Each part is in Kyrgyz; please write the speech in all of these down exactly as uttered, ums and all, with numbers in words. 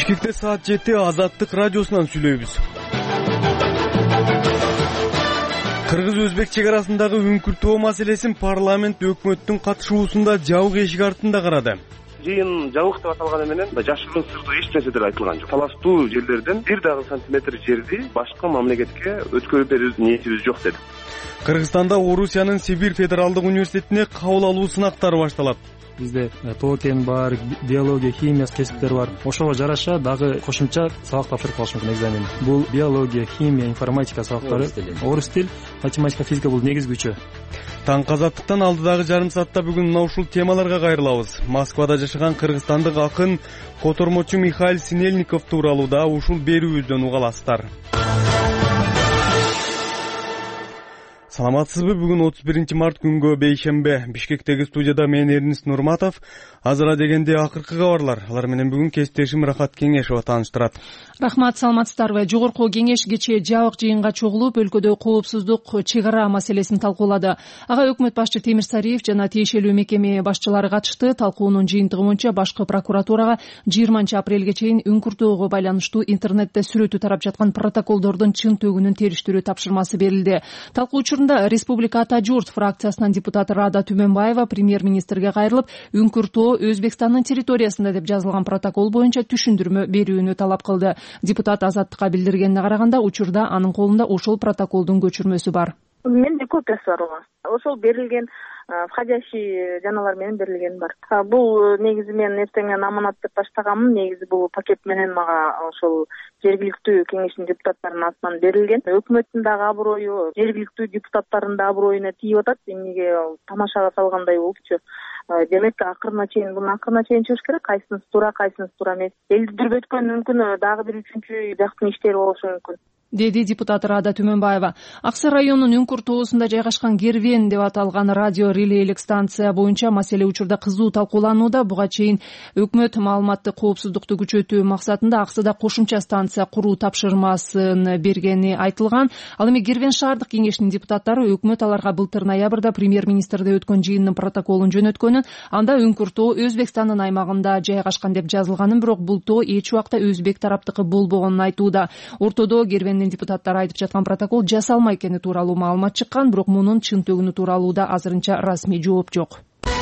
Бишкекте саат жети Азаттык радиосунан сүйлөйбүз. Кыргыз-Өзбек чек арасындагы үңкүртөө маселесин парламент өкмөттүн катышуусунда жабык эшик артында карады. Жыйын жабык деп аталганы менен жашыруун сырдуу эч нерседер айтылган жок. Талаштуу жерлерден бир дагы сантиметр жерди башка мамлекетке өткөрүп берүү ниетибиз жок деди. Кыргызстанда Орусиянын Сибирь федералдык университетине кабыл алуу сынактары башталат. Бизде токен бар, биология, химия кесиптер бар. Ошого жараша дагы кошумча сабак тапшырып калыш мүмкүн экзамен. Бул биология, химия, информатика сабактары, орус тил, математика, физика бул негизги үчөө. Таң казаттыктан алдыдагы жарым саатта бүгүн мына ушул темаларга кайрылабыз. Москвада жашаган кыргызстандык акын, котормочу Михаил Синельников тууралуу да ушул берүүбүздөн уга аласыздар. Саламатсызбы? Бүгүн отуз биринчи март күнгө бейшембе. Бишкектеги студияда мен Эрнис Нурматов. Азыра дегенде акыркы кабарлар. Алар менен бүгүн кесиптешим Рахат Кеңешова тааныштырат. Рахмат, саламатсыздарбы? Жогорку кеңеш кечээ жабык жыйынга чогулуп, өлкөдө коопсуздук чек ара маселесин талкуулады. Ага өкмөт башчы Темир Сариев жана тиешелүү мекеме башчылары катышты. Талкуунун жыйынтыгы боюнча башкы прокуратурага жыйырманчы апрелге чейин үңкүртөөгө байланыштуу интернетте сүрөтү тарап жаткан протоколдордун чын төгүнүн териштирүү тапшырмасы берилди. Талкуучурунда Республика Ата журт фракциясынын депутаты Рада Түмөнбаева премьер-министрге кайрылып, үңкүртөө Өзбекстандын территориясында деп жазылган протокол боюнча түшүндүрмө берүүнү талап кылды. Депутат Азаттыкка билдиргенине караганда, учурда анын колунда ошол протоколдун көчүрмөсү бар. Менде копиясы бар ого. Ошол берилген входящий жаналар менен берилген бар. Бул негизи мен эртең менен аманат деп баштаганмын. Негизи бул пакет менен мага ошол жергиликтүү кеңештин депутаттарынын атынан берилген. Өкмөттүн дагы аброю, жергиликтүү депутаттардын да аброюна тийип атат. Эмнеге тамашага салгандай болупчу. Демек акырына чейин буну акырына чейин чыгыш керек. Кайсынысы туура, кайсынысы туура эмес. Элди дүрбөткөн мүмкүн дагы бир үчүнчү жактын иштери болушу мүмкүн, деди депутат Рада Түмөнбаева. Аксы районунун үңкүртөөгүндө жайгашкан Гервен деп аталган радио релейлик станция боюнча маселе учурда кызуу талкууланууда. Буга чейин өкмөт маалыматтык коопсуздукту күчөтүү максатында Аксыда кошумча станция куруу тапшырмасын бергени айтылган. Ал эми Гервен шаардык кеңешинин депутаттары өкмөт аларга былтыр ноябрда премьер-министрде өткөн жыйындын протоколун жөнөткөнүн, анда үңкүртөө Өзбекстандын аймагында жайгашкан деп жазылганын, бирок бул тоо эч убакта Өзбек тараптыкы болбогонун айтууда. Ортодо Гервен депутаттар айтып жаткан протокол жасалмай экени тууралуу маалымат чыккан, бирок мунун чын төгүнү тууралуу да азырынча расмий жооп жок.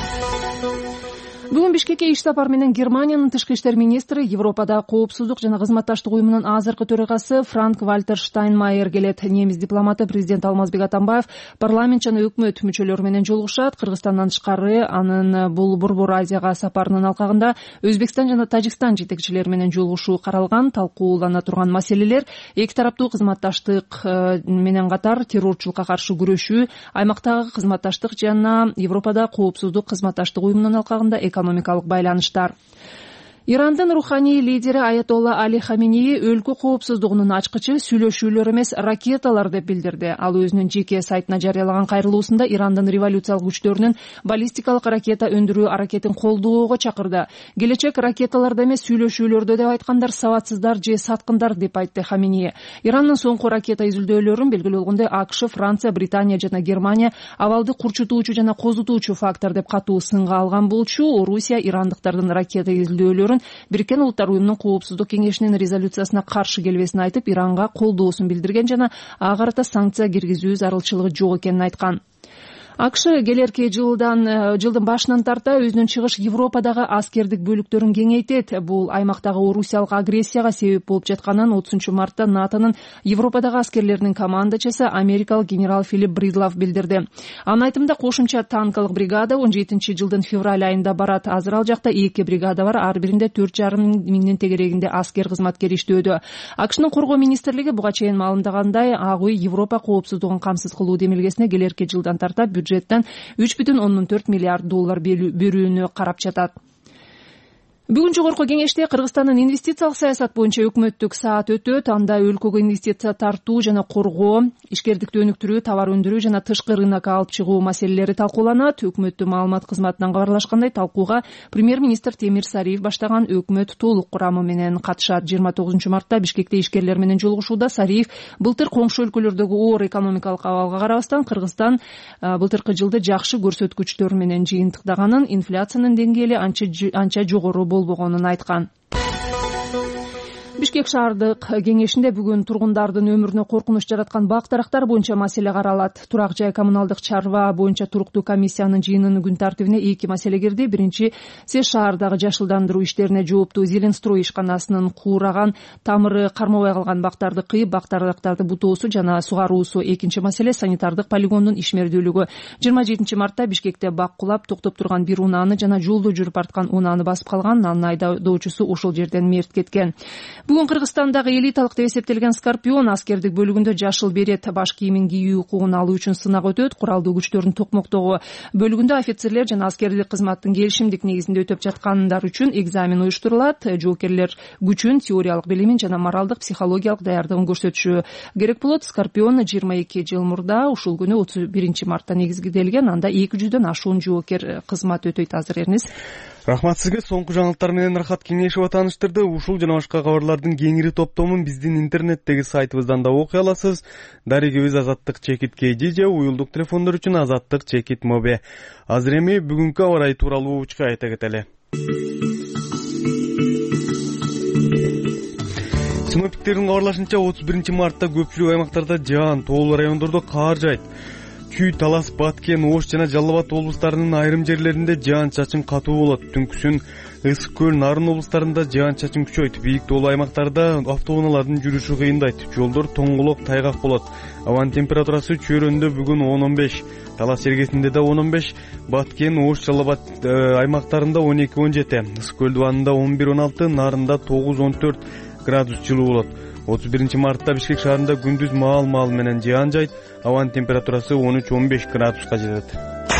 Бүгүн Бишкекке иш сапар менен Германиянын тышкы иштер министри, Европада коопсуздук жана кызматташтык уюмунун азыркы төрагасы Франк Вальтер Штайнмайер келет. Немис дипломаты президент Алмазбек Атамбаев парламент жана өкмөт мүчөлөрү менен жолугушат. Кыргызстандан тышкары анын бул Борбор Азияга сапарынын алкагында Өзбекстан жана Тажикстан жетекчилери менен жолугушуу каралган. Талкуулана турган маселелер эки тараптуу кызматташтык менен катар террорчулукка каршы күрөшүү, аймактагы кызматташтык жана Европада коопсуздук кызматташтык уюмунун алкагында экономикалык байланыштар. Ирандын руханий лидери Аятолла Али Хаминеи өлкө коопсуздугунун ачкычы сүйлөшүүлөр эмес, ракеталар деп билдирди. Ал өзүнүн жеке сайтына жарыялаган кайрылуусунда Ирандын революциялык күчтөрүнүн баллистикалык ракета өндүрүү аракетин колдоого чакырды. Келечек ракеталарда эмес, сүйлөшүүлөрдө деп айткандар сабатсыздар же саткындар деп айтты Хаминеи. Ирандын соңку ракета изилдөөлөрүн белгилүү болгондой АКШ, Франция, Британия жана Германия абалды курчутуучу жана козутуучу фактор деп катуу сынга алган болчу. Орусия ирандыктардын ракета изилдөөлөрүн Бириккен Улуттар уюмунун коопсуздук кеңешинин резолюциясына каршы келбесин айтып, Иранга колдоосун билдирген жана ага карата санкция киргизүү зарылчылыгы жок экенин айткан. АКШ келерки жылдан жылдын башынан тарта өзүнүн чыгыш Европадагы аскердик бөлүктөрүн кеңейтет. Бул аймактагы орусиялык агрессияга себеп болуп жатканын отузунчу мартта НАТОнун Европадагы аскерлеринин командачысы америкалык генерал Филипп Бридлов билдирди. Анын айтымында кошумча танкалык бригада он жетинчи жылдын февраль айында барат. Азыр ал жакта эки бригада бар, ар биринде төрт жарым миңдин тегерегинде аскер кызматкер иштөөдө. АКШнын коргоо министрлиги буга чейин маалымдагандай, ак үй Европа коопсуздугун камсыз кылуу демилгесине келерки жылдан тарта бюджеттен үч бүтүн ондон төрт миллиард доллар берүүнү карап жатат. Бүгүн жогорку кеңеште Кыргызстандын инвестициялык саясат боюнча өкмөттүк саат өтөт. Анда өлкөгө инвестиция тартуу жана коргоо, ишкердикти өнүктүрүү, товар өндүрүү жана тышкы рынокко алып чыгуу маселелери талкууланат. Өкмөттүн маалымат кызматынан кабарлашкандай, талкууга премьер-министр Темир Сариев баштаган өкмөт толук курамы менен катышат. жыйырма тогузунчу мартта Бишкекте ишкерлер менен жолугушууда Сариев былтыр коңшу өлкөлөрдөгү оор экономикалык абалга карабастан Кыргызстан былтыркы жылды жакшы көрсөткүчтөр менен жыйынтыктаганын, инфляциянын деңгээли анча жогору болбогонун айткан. Бишкек шаардык кеңешинде бүгүн тургундардын өмүрүнө коркунуч жараткан бак дарактар боюнча маселе каралат. Турак жай коммуналдык чарба боюнча туруктуу комиссиянын жыйынынын күн тартибине эки маселе кирди. Биринчи, СЭС шаардагы жашылдандыруу иштерине жооптуу Зеленстрой ишканасынын куураган, тамыры кармабай калган бактарды кыйып, бак дарактарды бутоосу жана сугаруусу. Экинчи маселе санитардык полигондун ишмердүүлүгү. жыйырма жетинчи мартта Бишкекте бак кулап токтоп турган бир унааны жана жолдо жүрүп арткан унааны басып калган. Анын айдоочусу ошол жерден мерт кеткен. Бүгүн Кыргызстандагы элиталык деп эсептелген Скорпион аскердик бөлүгүндө жашыл берет баш кийимин кийүү укугун алуу үчүн сынак өтөт. Куралдуу күчтөрдүн токмоктогу бөлүгүндө офицерлер жана аскердик кызматтын келишимдик негизинде өтөп жаткандар үчүн экзамен уюштурулат. Жоокерлер күчүн, теориялык билимин жана моралдык, психологиялык даярдыгын көрсөтүшү керек болот. Скорпион жыйырма эки жыл мурда ушул күнү отуз биринчи мартта негизделген. Анда эки жүздөн ашуун жоокер кызмат өтөйт. Азыр Эрнис. Рахмат сизге. Соңку жаңылыктар менен Рахат Кеңешова тааныштырды. Ушул жана башка кабарлардын кеңири топтомун биздин интернеттеги сайтыбыздан да окуй аласыз. Дарегибиз Азаттык чекит kg же уюлдук телефондор үчүн Азаттык чекит mobe. Азыр эми бүгүнкү аба ырайы тууралуу учка айта кетели. Синоптиктердин кабарлашынча отуз биринчи мартта көпчүлүк аймактарда жаан, тоолуу райондордо каар жаайт. Күй, Талас, Баткен, Ош жана Жалал Абад облустарынын айрым жерлеринде жаан-чачын катуу болот. Түнкүсүн Ысык көл, Нарын облустарында жаан-чачын күчөйт. Бийик тоолуу аймактарда автоунаалардын жүрүшү кыйындайт. Жолдор тоңголок, тайгак болот. Абанын температурасы чөйрөндө бүгүн он он беш, Талас жергесинде да он он беш, Баткен, Ош, Жалал Абад аймактарында он эки он жети, Ысык көл дубанында он бир он алты, Нарында тогуз он төрт градус жылуу болот. отуз биринчи мартта Бишкек шаарында күндүз маал-маал менен жаан жайт. Абанын температурасы он үч он беш градуска жетет.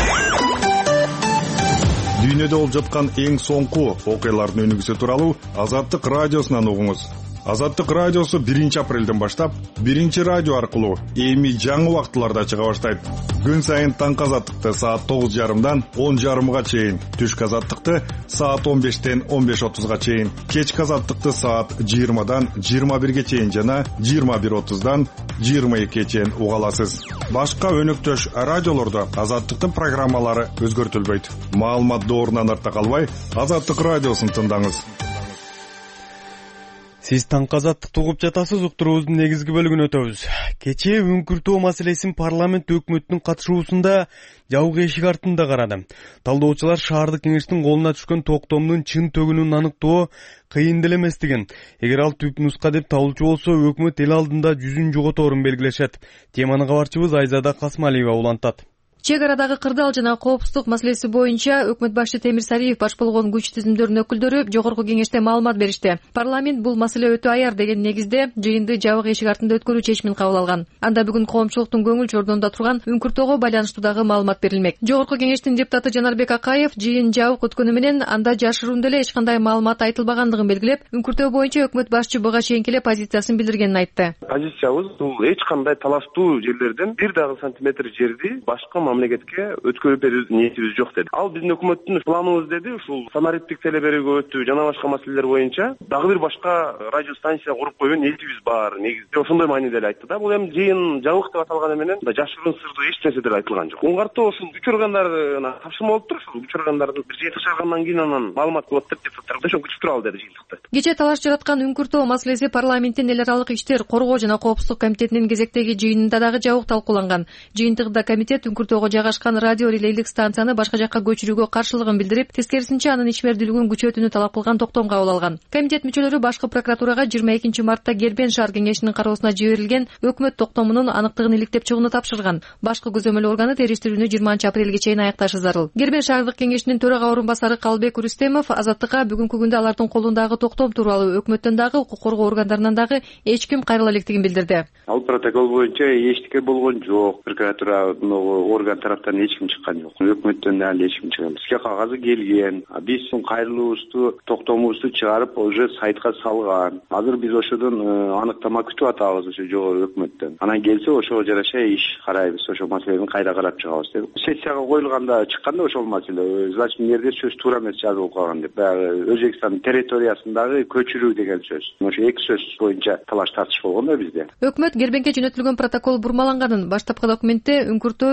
Дүйнөдө болуп жаткан эң соңку окуялардын өнүгүүсү тууралуу Азаттык радиосунан угуңуз. Азаттык радиосу биринчи апрелден баштап биринчи радио аркылуу эми жаңы убактыларда чыга баштайт. Күн сайын таңкы азаттыкты саат тогуз жарымдан он жарымга чейин, түшкү азаттыкты саат он бештен он беш отузга чейин, кечки азаттыкты саат жыйырмадан жыйырма бирге чейин жана жыйырма бир отуздан жыйырма экиге чейин уга аласыз. Башка өнөктөш радиолордо азаттыктын программалары өзгөртүлбөйт. Маалымат доорунан артта калбай, Азаттык радиосун тыңдаңыз. Сиз таңкы азаттыкты угуп жатасыз. Уктуруубуздун негизги бөлүгүнө өтөбүз. Кечээ үңкүртөө маселесин парламент өкмөттүн катышуусунда жабык эшик артында карады. Талдоочулар шаардык кеңештин колуна түшкөн токтомдун чын төгүнүн аныктоо кыйын деле эместигин, эгер ал түп нуска деп табылчу болсо, өкмөт эл алдында жүзүн жоготорун белгилешет. Теманы кабарчыбыз Айзада Касмалиева улантат. Чек арадагы кырдаал жана коопсуздук маселеси боюнча өкмөт башчы Темир Сариев баш болгон күч тизимдөрүнүн өкүлдөрү жогорку кеңеште маалымат беришти. Парламент бул маселе өтө аяр деген негизде жыйынды жабык эшик артында өткөрүү чечимин кабыл алган. Анда бүгүн коомчулуктун көңүл чордонунда турган үңкүртөөгө байланыштуу дагы маалымат берилмек. Жогорку кеңештин депутаты Жанарбек Акаев жыйын жабык өткөнү менен анда жашыруун деле эч кандай маалымат айтылбагандыгын белгилеп, үңкүртөө боюнча өкмөт башчы буга чейин келе позициясын билдиргенин айтты. Позициябыз бул эч кандай талаштуу жерлерден бир дагы сантиметр жерди башка мамлекетке өткөрүп берүү ниетибиз жок деди. Ал биздин өкмөттүн планыбыз деди. Ушул санариптик телеберүүгө жана башка маселелер боюнча дагы бир башка радиостанция куруп коюу ниетибиз бар. Негизде ошондой мааниде эле айтты да. Бул эми жыйын жабык деп аталганы менен жашыруун сырдуу эч нерсе деле айтылган жок. Уңгартуу ушул күч органдарына тапшырма болуп тур. Ушул күч органдардын бир жети чыгаргандан кийин анан маалымат болот деп депутаттар ошо күчүп туралы деди жыйынтыкта. Кечээ талаш жараткан үңкүртөө маселеси парламенттин эл аралык иштер, коргоо жана коопсуздук комитетинин кезектеги жыйынында дагы жабык талкууланган. Жыйынтыгында комитет үңкүртөөгө жайгашкан радио релейлик станцияны башка жакка көчүрүүгө каршылыгын билдирип, тескерисинче анын ишмердүүлүгүн күчөтүүнү талап кылган токтом кабыл алган. Комитет мүчөлөрү башкы прокуратурага жыйырма экинчи мартта Кербен шаар кеңешинин кароосуна жиберилген өкмөт токтомунун аныктыгын иликтеп чыгууну тапшырган. Башкы көзөмөл органы териштирүүнү жыйырманчы апрелге чейин аякташы зарыл. Кербен шаардык кеңешинин төрага орун басары Калбек Рүстемов Азаттыкка бүгүнкү күндө алардын колундагы токтом тууралуу өкмөттөн дагы укук коргоо органдарынан дагы эч ким кайрыла электигин билдирди. Ал протокол боюнча эчтеке болгон жок. Прокуратура орган тараптан эч ким чыккан жок. Өкмөттөн дагы эч ким чыккан. Бизге кагазы келген. Биз кайрылуубузду, токтомубузду чыгарып уже сайтка салган. Азыр биз ошодон аныктама күтүп атабыз ошо жогору өкмөттөн. Анан келсе ошого жараша иш карайбыз. Ошо маселени кайра карап чыгабыз деп. Сессияга коюлганда чыкканда ошол маселе. Значит, мэрде сөз туура эмес жазылып калган деп. Баягы Өзбекстан территориясындагы көчүрүү деген сөз. Ошо эки сөз боюнча талаш тартыш болгон да бизде. Өкмөт Кербенге жөнөтүлгөн протокол бурмаланганын, баштапкы документте үңкүртөө Өзбекстан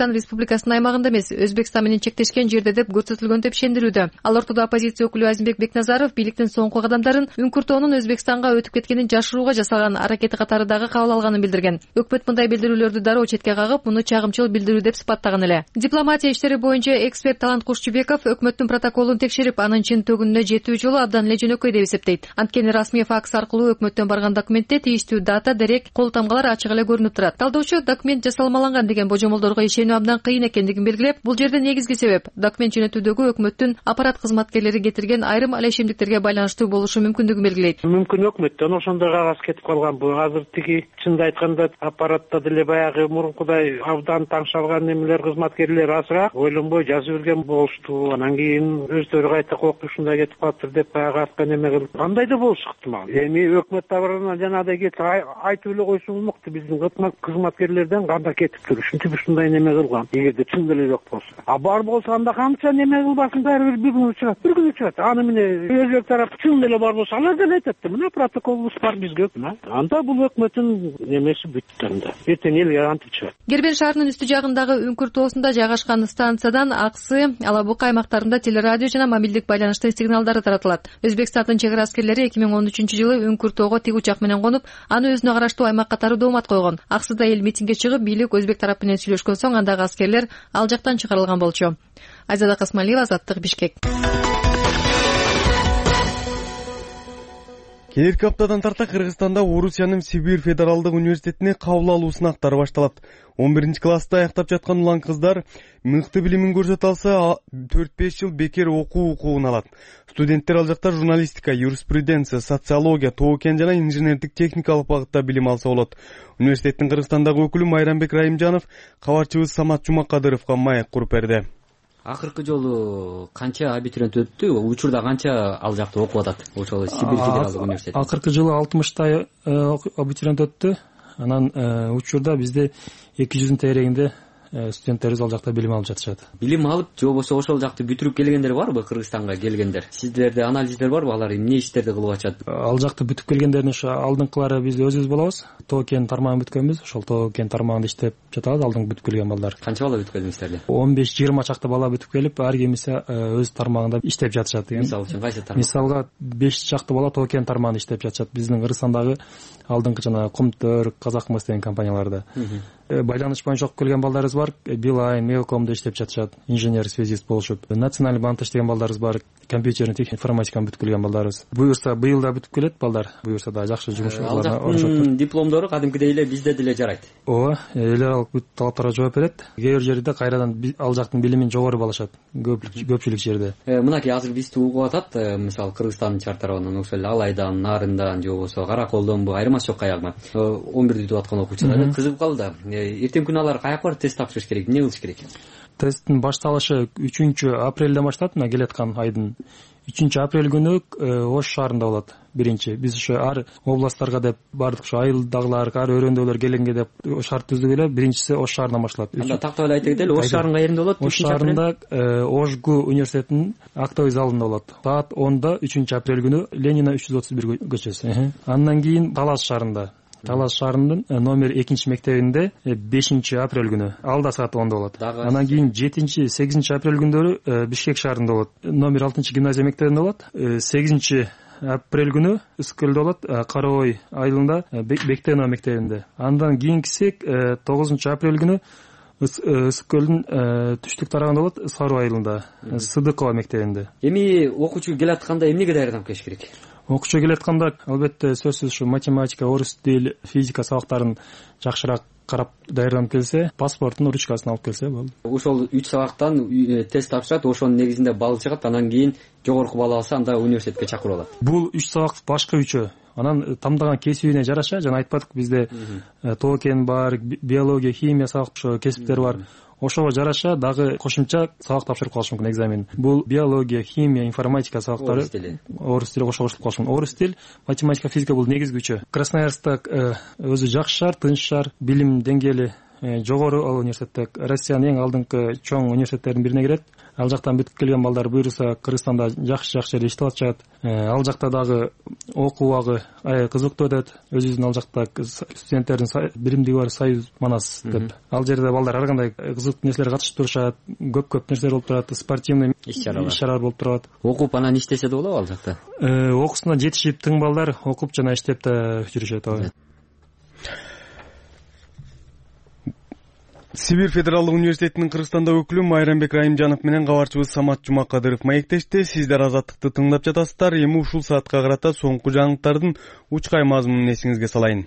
Кыргызстан Республикасынын аймагында эмес, Өзбекстан менен чектешкен жерде деп көрсөтүлгөн деп ишендирүүдө. Ал ортодо оппозиция өкүлү Азимбек Бекназаров бийликтин соңку кадамдарын Үңкүртөөнүн Өзбекстанга өтүп кеткенин жашырууга жасалган аракети катары дагы кабыл алганын билдирген. Өкмөт мындай билдирүүлөрдү дароо четке кагып, муну чагымчыл билдирүү деп сыпаттаган эле. Дипломатия иштери боюнча эксперт Талант Кушчубеков өкмөттүн протоколун текшерип, анын чын төгүнүнө жетүү жолу абдан эле жөнөкөй деп эсептейт. Анткени расмий факс аркылуу өкмөттөн барган документте тиештүү дата, дерек, кол тамгалар ачык эле көрүнүп турат. Талдоочу документ жасалмаланган деген божомолдорго ишенүү абдан кыйын экендигин белгилеп, бул жерде негизги себеп документ жөнөтүүдөгү өкмөттүн аппарат кызматкерлери кетирген айрым алешемдиктерге байланыштуу болушу мүмкүндүгүн белгилейт. Мүмкүн өкмөттөн ошондой кагаз кетип калган. Бул азыр тиги чынды айтканда аппаратта деле баягы мурункудай абдан таңшалган немелер кызматкерлер азыраак ойлонбой жазып берген болушту. Анан кийин өздөрү кайта кокту ушундай кетип калыптыр деп баягы артка неме кылып андай да болушу ыктымал. Эми өкмөт табарынан жанагыдай кетип айтып эле койсо болмокто, биздин кызматкерлерден кандай кетиптир, ушинтип ушундай неме кылган. Эгерде чын деле жок болсо, а бар болсо анда канча неме кылбасын, баары бир күн чыгат, бир күн чыгат. Аны менен өзбек тарап чын деле бар болсо, алар деле айтат да, мына протоколубуз бар бизге, мына. Анда бул өкмөттүн немеси бүттү анда. Эртең элге антип чыгат. Гербен шаарынын үстү жагындагы Үңкүртөосунда жайгашкан станциядан Аксы, Ала Бука аймактарында телерадио жана мобилдик байланыштын сигналдары таратылат. Өзбекстандын чек ара аскерлери эки миң он үчүнчү жылы Үңкүртөөгө тик учак менен конуп, аны өзүнө караштуу аймак катары доомат койгон. Аксыда эл митингге чыгып, бийлик өзбек тарап менен сүйлөшкөн соң андагы аскерлер ал жактан чыгарылган болчу. Айзада Касмалиева, Азаттык, Бишкек. Келерки аптадан тарта Кыргызстанда Орусиянын Сибирь федералдык университетине кабыл алуу сынактары башталат. он биринчи класста аяктап жаткан улан кыздар мыкты билимин көрсөтө алса, төрт беш жыл бекер окуу укугун алат. Студенттер ал жакта журналистика, юриспруденция, социология, тоо-кен жана инженердик техникалык багытта билим алса болот. Университеттин Кыргызстандагы өкүлү Майрамбек Райымжанов кабарчыбыз Самат Жумакадыровго маек куруп берди. Акыркы жолу канча абитуриент өттү? Учурда канча ал жакта окуп атат? Ошол Сибирь федералдык университети. Акыркы жылы алтымыштай абитуриент өттү. Анан учурда бизде эки жүздүн тегерегинде студенттерибиз ал жакта билим алып жатышат. Билим алып, же болбосо ошол жакты бүтүрүп келгендер барбы, Кыргызстанга келгендер? Сиздерде анализдер барбы, алар эмне иштерди кылып атышат? Ал жакта бүтүп келгендердин ошо алдыңкылары биз өзүбүз болобуз. Тоо-кен тармагын бүткөнбүз. Ошол тоо-кен тармагында иштеп жатабыз, алдыңкы бүтүп келген балдар. Канча бала бүтүп келдиңиздер? он беш жыйырма чакта бала бүтүп келип, ар кимиси өз тармагында иштеп жатышат деген. Мисалы үчүн кайсы тармак? Мисалга беш чакта бала тоо-кен тармагында иштеп жатышат. Биздин Кыргызстандагы алдыңкы жана Комтөр, Казакмыс деген компанияларда. Байланыш боюнча окуп келген балдарыбыз бар. Билайн, Мелкомдо иштеп жатышат. Инженер, связист болушуп. Национальный банкта иштеген балдарыбыз бар. Компьютерный техника, информатиканы бүтүп келген балдарыбыз. Буюрса быйыл да бүтүп келет балдар. Буюрса да жакшы жумуш алып. Дипломдору кадимкидей эле бизде деле жарайт. Ооба, эл аралык бүт талаптарга жооп берет. Кээ бир жерде кайрадан ал жактын билимин жогору балашат. Көпчүлүк жерде. Мынакей азыр бизди угуп атат, мисалы Кыргызстандын чар тарабынан, ошол Алайдан, Нарындан, же болбосо Караколдонбу, айырмасы жок каягына. он бирде бүтүп аткан окуучулар кызыгып калды. Эртең күнү алар каяка барып тест тапшырыш керек? Эмне кылыш керек? Тесттин башталышы үчүнчү апрелден башталат, мына келаткан айдын үчүнчү апрель күнү Ош шаарында болот. Биринчи биз ошо ар областтарга деп бардык, ошо айылдагылар, ар өрөөндөгүлөр келгенге деп шарт түздүк эле. Биринчиси Ош шаарынан башталат. Анда тактап эле айта кетели, Ош шаарынын каеринде болот? Ош шаарында Ошгу университетинин актовый залында болот. Саат онда үчүнчү апрель күнү Ленина үч жүз отуз бир көчөсү. Андан кийин Талас шаарында Талас шаарынын номер экинчи мектебинде бешинчи апрель күнү ал да саат онда болот. Анан кийин жетинчи, сегизинчи апрель күндөрү Бишкек шаарында болот. Номер алтынчы гимназия мектебинде болот. сегизинчи апрель күнү Үскөлдө болот, Карабой айылында Бектенова мектебинде. Андан кийинкиси тогузунчу апрель күнү Үскөлдүн түштүк тарабында болот, Сару айылында Сыдыкова мектебинде. Эми окуучу келатканда эмнеге даярданып келиш керек? Окуучу келатканда албетте сөзсүз ушу математика, орус тил, физика сабактарын жакшыраак карап даярданып келсе, паспортун ручкасын алып келсе болду. Ошол үч сабактан тест тапшырат, ошонун негизинде балл чыгат, анан кийин жогорку балл алса анда университетке чакырып алат. Бул үч сабак башка үчөө. Анан тамдаган кесибине жараша, жана айтпадык бизде тоо-кен бар, биология, химия сабак, ошо кесиптер бар. Ошого жараша дагы кошумча сабак тапшырып калыш мүмкүн экзамен. Бул биология, химия, информатика сабактары, орус тили кошо кошулуп калыш мүмкүн. Орус тил, математика, физика бул негизги үчөө. Красноярскта өзү жакшы шаар, тынч шаар, билим деңгээли жогору ал университетте Россиянын эң алдыңкы чоң университеттеринин бирине кирет. ал жактан бүтүп келген балдар буюрса Кыргызстанда жакшы жакшы жерде иштеп атышат. Ал жакта дагы окуу убагы аябай кызыктуу өтөт. Өзүбүздүн ал жакта студенттердин биримдиги бар Союз Манас деп. Ал жерде балдар ар кандай кызыктуу нерселерге катышып турушат. Көп-көп нерселер болуп турат, спортивный иш-чаралар болуп турат. Окуп анан иштесе да болобу ал жакта? Окуусуна жетишип тың балдар окуп жана иштеп да жүрүшөт. Сибирь федералдык университетинин Кыргызстанда өкүлү Майрамбек Райымжанов менен кабарчыбыз Самат Жумакадыров маектешти. Сиздер Азаттыкты тыңдап жатасыздар. Эми ушул саатка карата соңку жаңылыктардын учкай мазмунун эсиңизге салайын.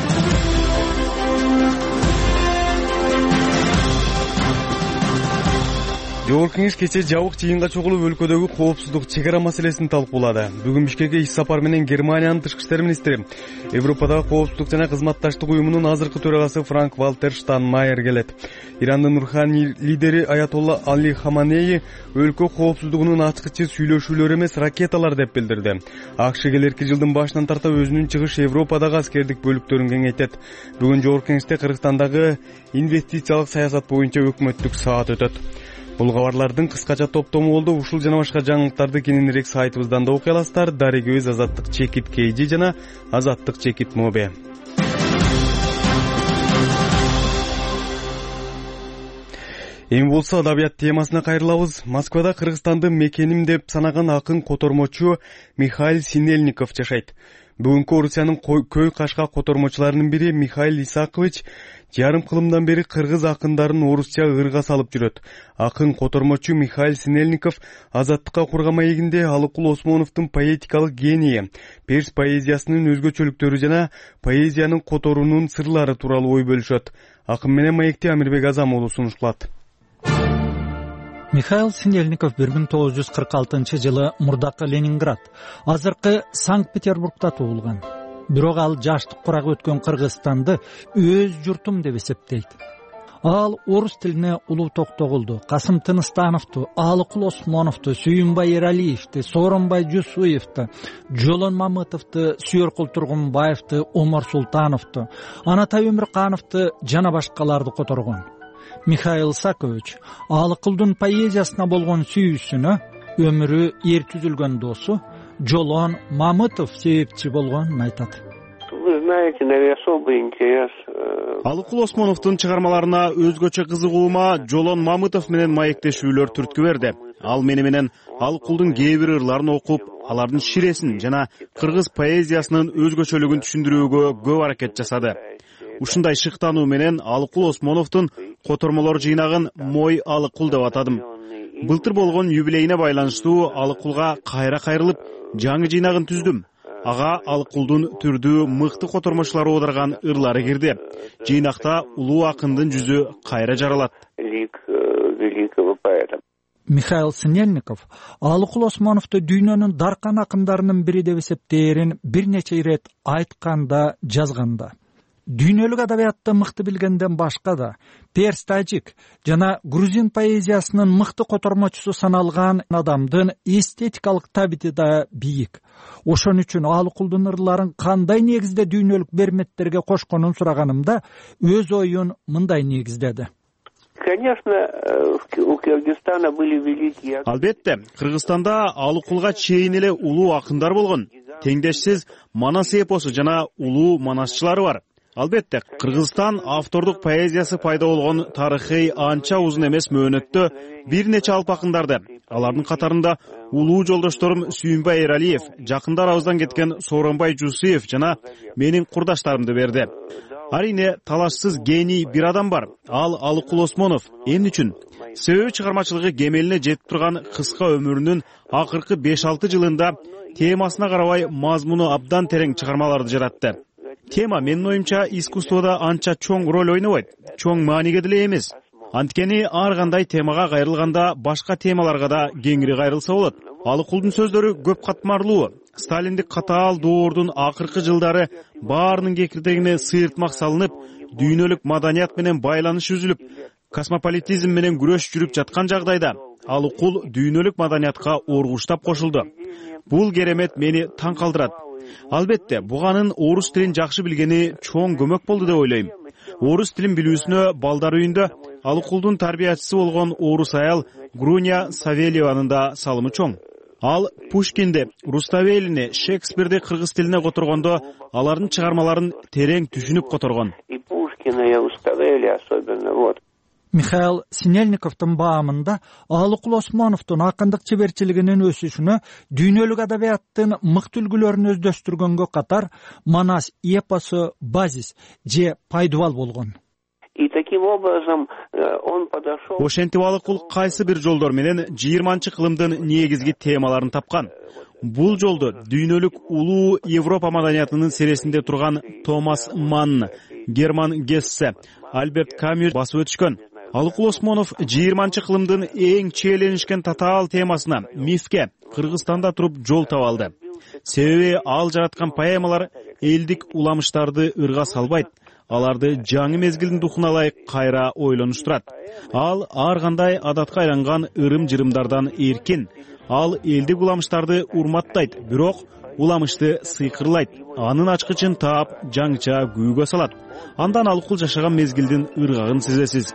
Жогорку Кеңеш кечээ жабык жыйынга чогулуп өлкөдөгү коопсуздук чек ара маселесин талкуулады. Бүгүн Бишкекке иш сапар менен Германиянын тышкы иштер министри, Европадагы коопсуздук жана кызматташтык уюмунун азыркы төрагасы Франк Вальтер Штайнмайер келет. Ирандын руханий лидери Аятолла Али Хаманеи өлкө коопсуздугунун ачкычы сүйлөшүүлөр эмес ракеталар деп билдирди. АКШ келерки жылдын башынан тарта өзүнүн чыгыш Европадагы аскердик бөлүктөрүн кеңейтет. Бүгүн Жогорку Кеңеште Кыргызстандагы инвестициялык саясат боюнча өкмөттүк саат өтөт. Бул кабарлардын кыскача топтому болду. Ушул жана башка жаңылыктарды кененирээк сайтыбыздан да окуй аласыздар. Дарегөз Азаттык чекит Кейжи жана Азаттык чекит Мобе. Эми болсо адабият темасына кайрылабыз. Москвада Кыргызстанды мекеним деп санаган акын котормочу Михаил Синельников жашайт. Бүгүнкү Орусиянын көй кашка котормочуларынын бири Михаил Исакович жарым кылымдан бери кыргыз акындарын орусча ырга салып жүрөт. Акын котормочу Михаил Синельников Азаттыкка курга маегинде Алыкул Осмоновдун поэтикалык гении, перс поэзиясынын өзгөчөлүктөрү жана поэзиянын которуунун сырлары тууралуу ой бөлүшөт. Акын менен маекти Амирбек Азам уулу сунуштулат. Михаил Синельников бир миң тогуз жүз кырк алтынчы жылы мурдакы Ленинград, азыркы Санкт-Петербургда туулган. Бирок ал жаштык курагы өткөн Кыргызстанды өз журтум деп эсептейт. Ал орус тилине улуу токтогулду, Касым Тыныстановду, Алыкул Осмоновду, Сүйүнбай Эралиевди, Сооронбай Жусуевди, Жолон Мамытовду, Сүйөркул Тургунбаевди, Омар Султановду, Анатай Өмүркановду жана башкаларды которгон. Михаил Исакович Алыкулдун поэзиясына болгон сүйүүсүнө өмүрү эр түзүлгөн досу Жолон Мамытов себепчи болгонун айтат. Алыкул Осмоновдун чыгармаларына өзгөчө кызыгуума Жолон Мамытов менен маектешүүлөр түрткү берди. Ал мени менен Алыкулдун кээ бир ырларын окуп, алардын ширесин жана кыргыз поэзиясынын өзгөчөлүгүн түшүндүрүүгө көп аракет жасады. Ушундай шыктануу менен Алыкул Осмоновдун котормолор жыйнагын Мой Алыкул деп атадым. Былтыр болгон юбилейине байланыштуу Алыкулга кайра кайрылып, жаңы жыйнагын түздүм. Ага Алыкулдун түрдүү мыкты котормочулары оодарган ырлары кирди. Жыйнакта улуу акындын жүзү кайра жаралат. Михаил Синельников Алыкул Осмоновду дүйнөнүн даркан акындарынын бири деп эсептээрин бир нече ирет айтканда, жазганда. Дүйнөлүк адабиятты мыкты билгенден башка да перс, тажик жана грузин поэзиясынын мыкты котормочусу саналган адамдын эстетикалык табити да бийик. Ошон үчүн Алыкулдун ырларын кандай негизде дүйнөлүк берметтерге кошконун сураганымда өз оюн мындай негиздеди. Албетте, Кыргызстанда Алыкулга чейин эле улуу акындар болгон. Теңдешсиз Манас эпосу жана улуу манасчылары бар. Албетте, Кыргызстан автордук поэзиясы пайда болгон тарыхый анча узун эмес мөөнөттө бир нече алп акындарды, алардын катарында улуу жолдошторум Сүйүнбай Эралиев, жакында арабыздан кеткен Сооронбай Жусуев жана менин курдаштарымды берди. Арине талашсыз гений бир адам бар. Ал Алыкул Осмонов. Эмне үчүн? Себеби чыгармачылыгы кемелине жетип турган кыска өмүрүнүн акыркы беш алты жылында темасына карабай мазмуну абдан терең чыгармаларды жаратты. Тема менин оюмча искусствода анча чоң роль ойнобойт, чоң мааниге деле эмес. Анткени ар кандай темага кайрылганда башка темаларга да кеңири кайрылса болот. Алыкулдун сөздөрү көп катмарлуу. Сталиндик катаал доордун акыркы жылдары баарынын кекирдегине сыйыртмак салынып, дүйнөлүк маданият менен байланыш үзүлүп, космополитизм менен күрөш жүрүп жаткан жагдайда Алыкул дүйнөлүк маданиятка оргуштап кошулду. Бул керемет мени таң калтырат. Албетте, буганын орус тилин жакшы билгени чоң көмөк болду деп ойлойм. Орус тилин билүүсүнө балдар үйүндө Алыкулдун тарбиячысы болгон орус аял Груня Савельеванын да салымы чоң. Ал Пушкинди, Руставелини, Шекспирди кыргыз тилине которгондо алардын чыгармаларын терең түшүнүп которгон. И Пушкина, и Руставели особенно, вот. Михаил Синельниковдун баамында Алыкул Осмоновдун акындык чеберчилигинин өсүшүнө дүйнөлүк адабияттын мыкты үлгүлөрүн өздөштүргөнгө катар Манас эпосу базис же пайдубал болгон. И таким образом он подошел. Ошентип Алыкул кайсы бир жолдор менен жыйырманчы кылымдын негизги темаларын тапкан. Бул жолду дүйнөлүк улуу Европа маданиятынын сересинде турган Томас Манн, Герман Гессе, Альберт Камюс басып өтүшкөн. Алыкул Осмонов жыйырманчы кылымдын эң чиеленишкен татаал темасына, мифке Кыргызстанда туруп жол таба алды. Себеби ал жараткан поэмалар элдик уламыштарды ырга салбайт. Аларды жаңы мезгилдин духуна ылайык кайра ойлонуштурат. Ал ар кандай адатка айланган ырым-жырымдардан эркин. Ал элдик уламыштарды урматтайт, бирок уламышты сыйкырлайт. Анын ачкычын таап, жаңыча күүгө салат. Андан Алыкул жашаган мезгилдин ыргагын сезесиз.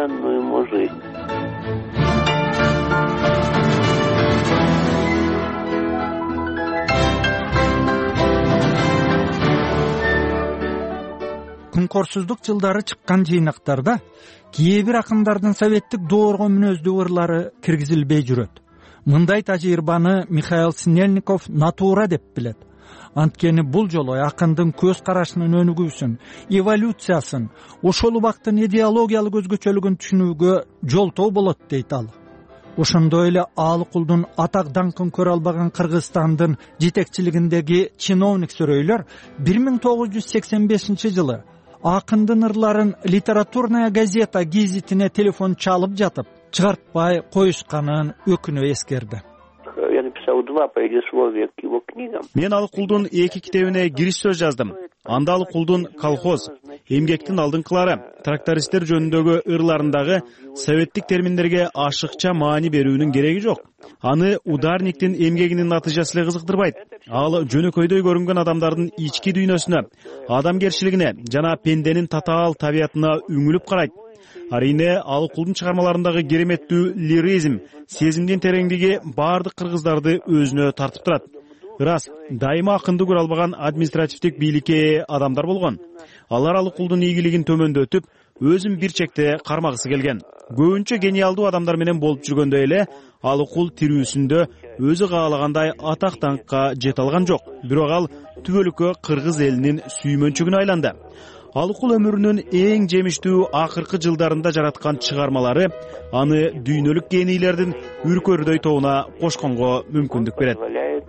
Күнкорсуздук жылдары чыккан жыйнактарда кээ бир акындардын советтик доорго мүнөздүү ырлары киргизилбей жүрөт. Мындай тажрыйбаны Михаил Синельников натура деп билет. Анткени бул жолу акындын көз карашынын өнүгүүсүн, эволюциясын, ошол убактын идеологиялык өзгөчөлүгүн түшүнүүгө жолтоо болот дейт ал. Ошондой эле Алыкулдун атак даңкын көрө албаган Кыргызстандын жетекчилигиндеги чиновник сөрөйлөр бир миң тогуз жүз сексен бешинчи жылы акындын ырларын литературная газета гезитине телефон чалып жатып чыгартпай коюшканын өкүнүп эскерди. Я написал два предисловия к его книгам. Мен Алыкулдун эки китебине кириш сөз жаздым. Анда Алыкулдун колхоз, эмгектин алдыңкылары, трактористтер жөнүндөгү ырларындагы советтик терминдерге ашыкча маани берүүнүн кереги жок. Аны ударниктин эмгегинин натыйжасы эле кызыктырбайт. Ал жөнөкөйдөй көрүнгөн адамдардын ички дүйнөсүнө, адамгерчилигине жана пенденин татаал табиятына үңүлүп карайт. Арине Алыкулдун чыгармаларындагы кереметтүү лиризм, сезимдин тереңдиги бардык кыргыздарды өзүнө тартып турат. Ырас, дайыма акынды көрө албаган административдик бийликке адамдар болгон. Алар Алыкулдун ийгилигин төмөндөтүп, өзүн бир чекте кармагысы келген. Көбүнчө гениалдуу адамдар менен болуп жүргөндөй эле Алыкул тирүүсүндө өзү каалагандай атак даңкка жете алган жок. Бирок ал түбөлүккө кыргыз элинин сүймөнчүгүнө айланды. Алыкул өмүрүнүн эң жемиштүү акыркы жылдарында жараткан чыгармалары аны дүйнөлүк генийлердин үркөрдөй тобуна кошконго мүмкүндүк берет.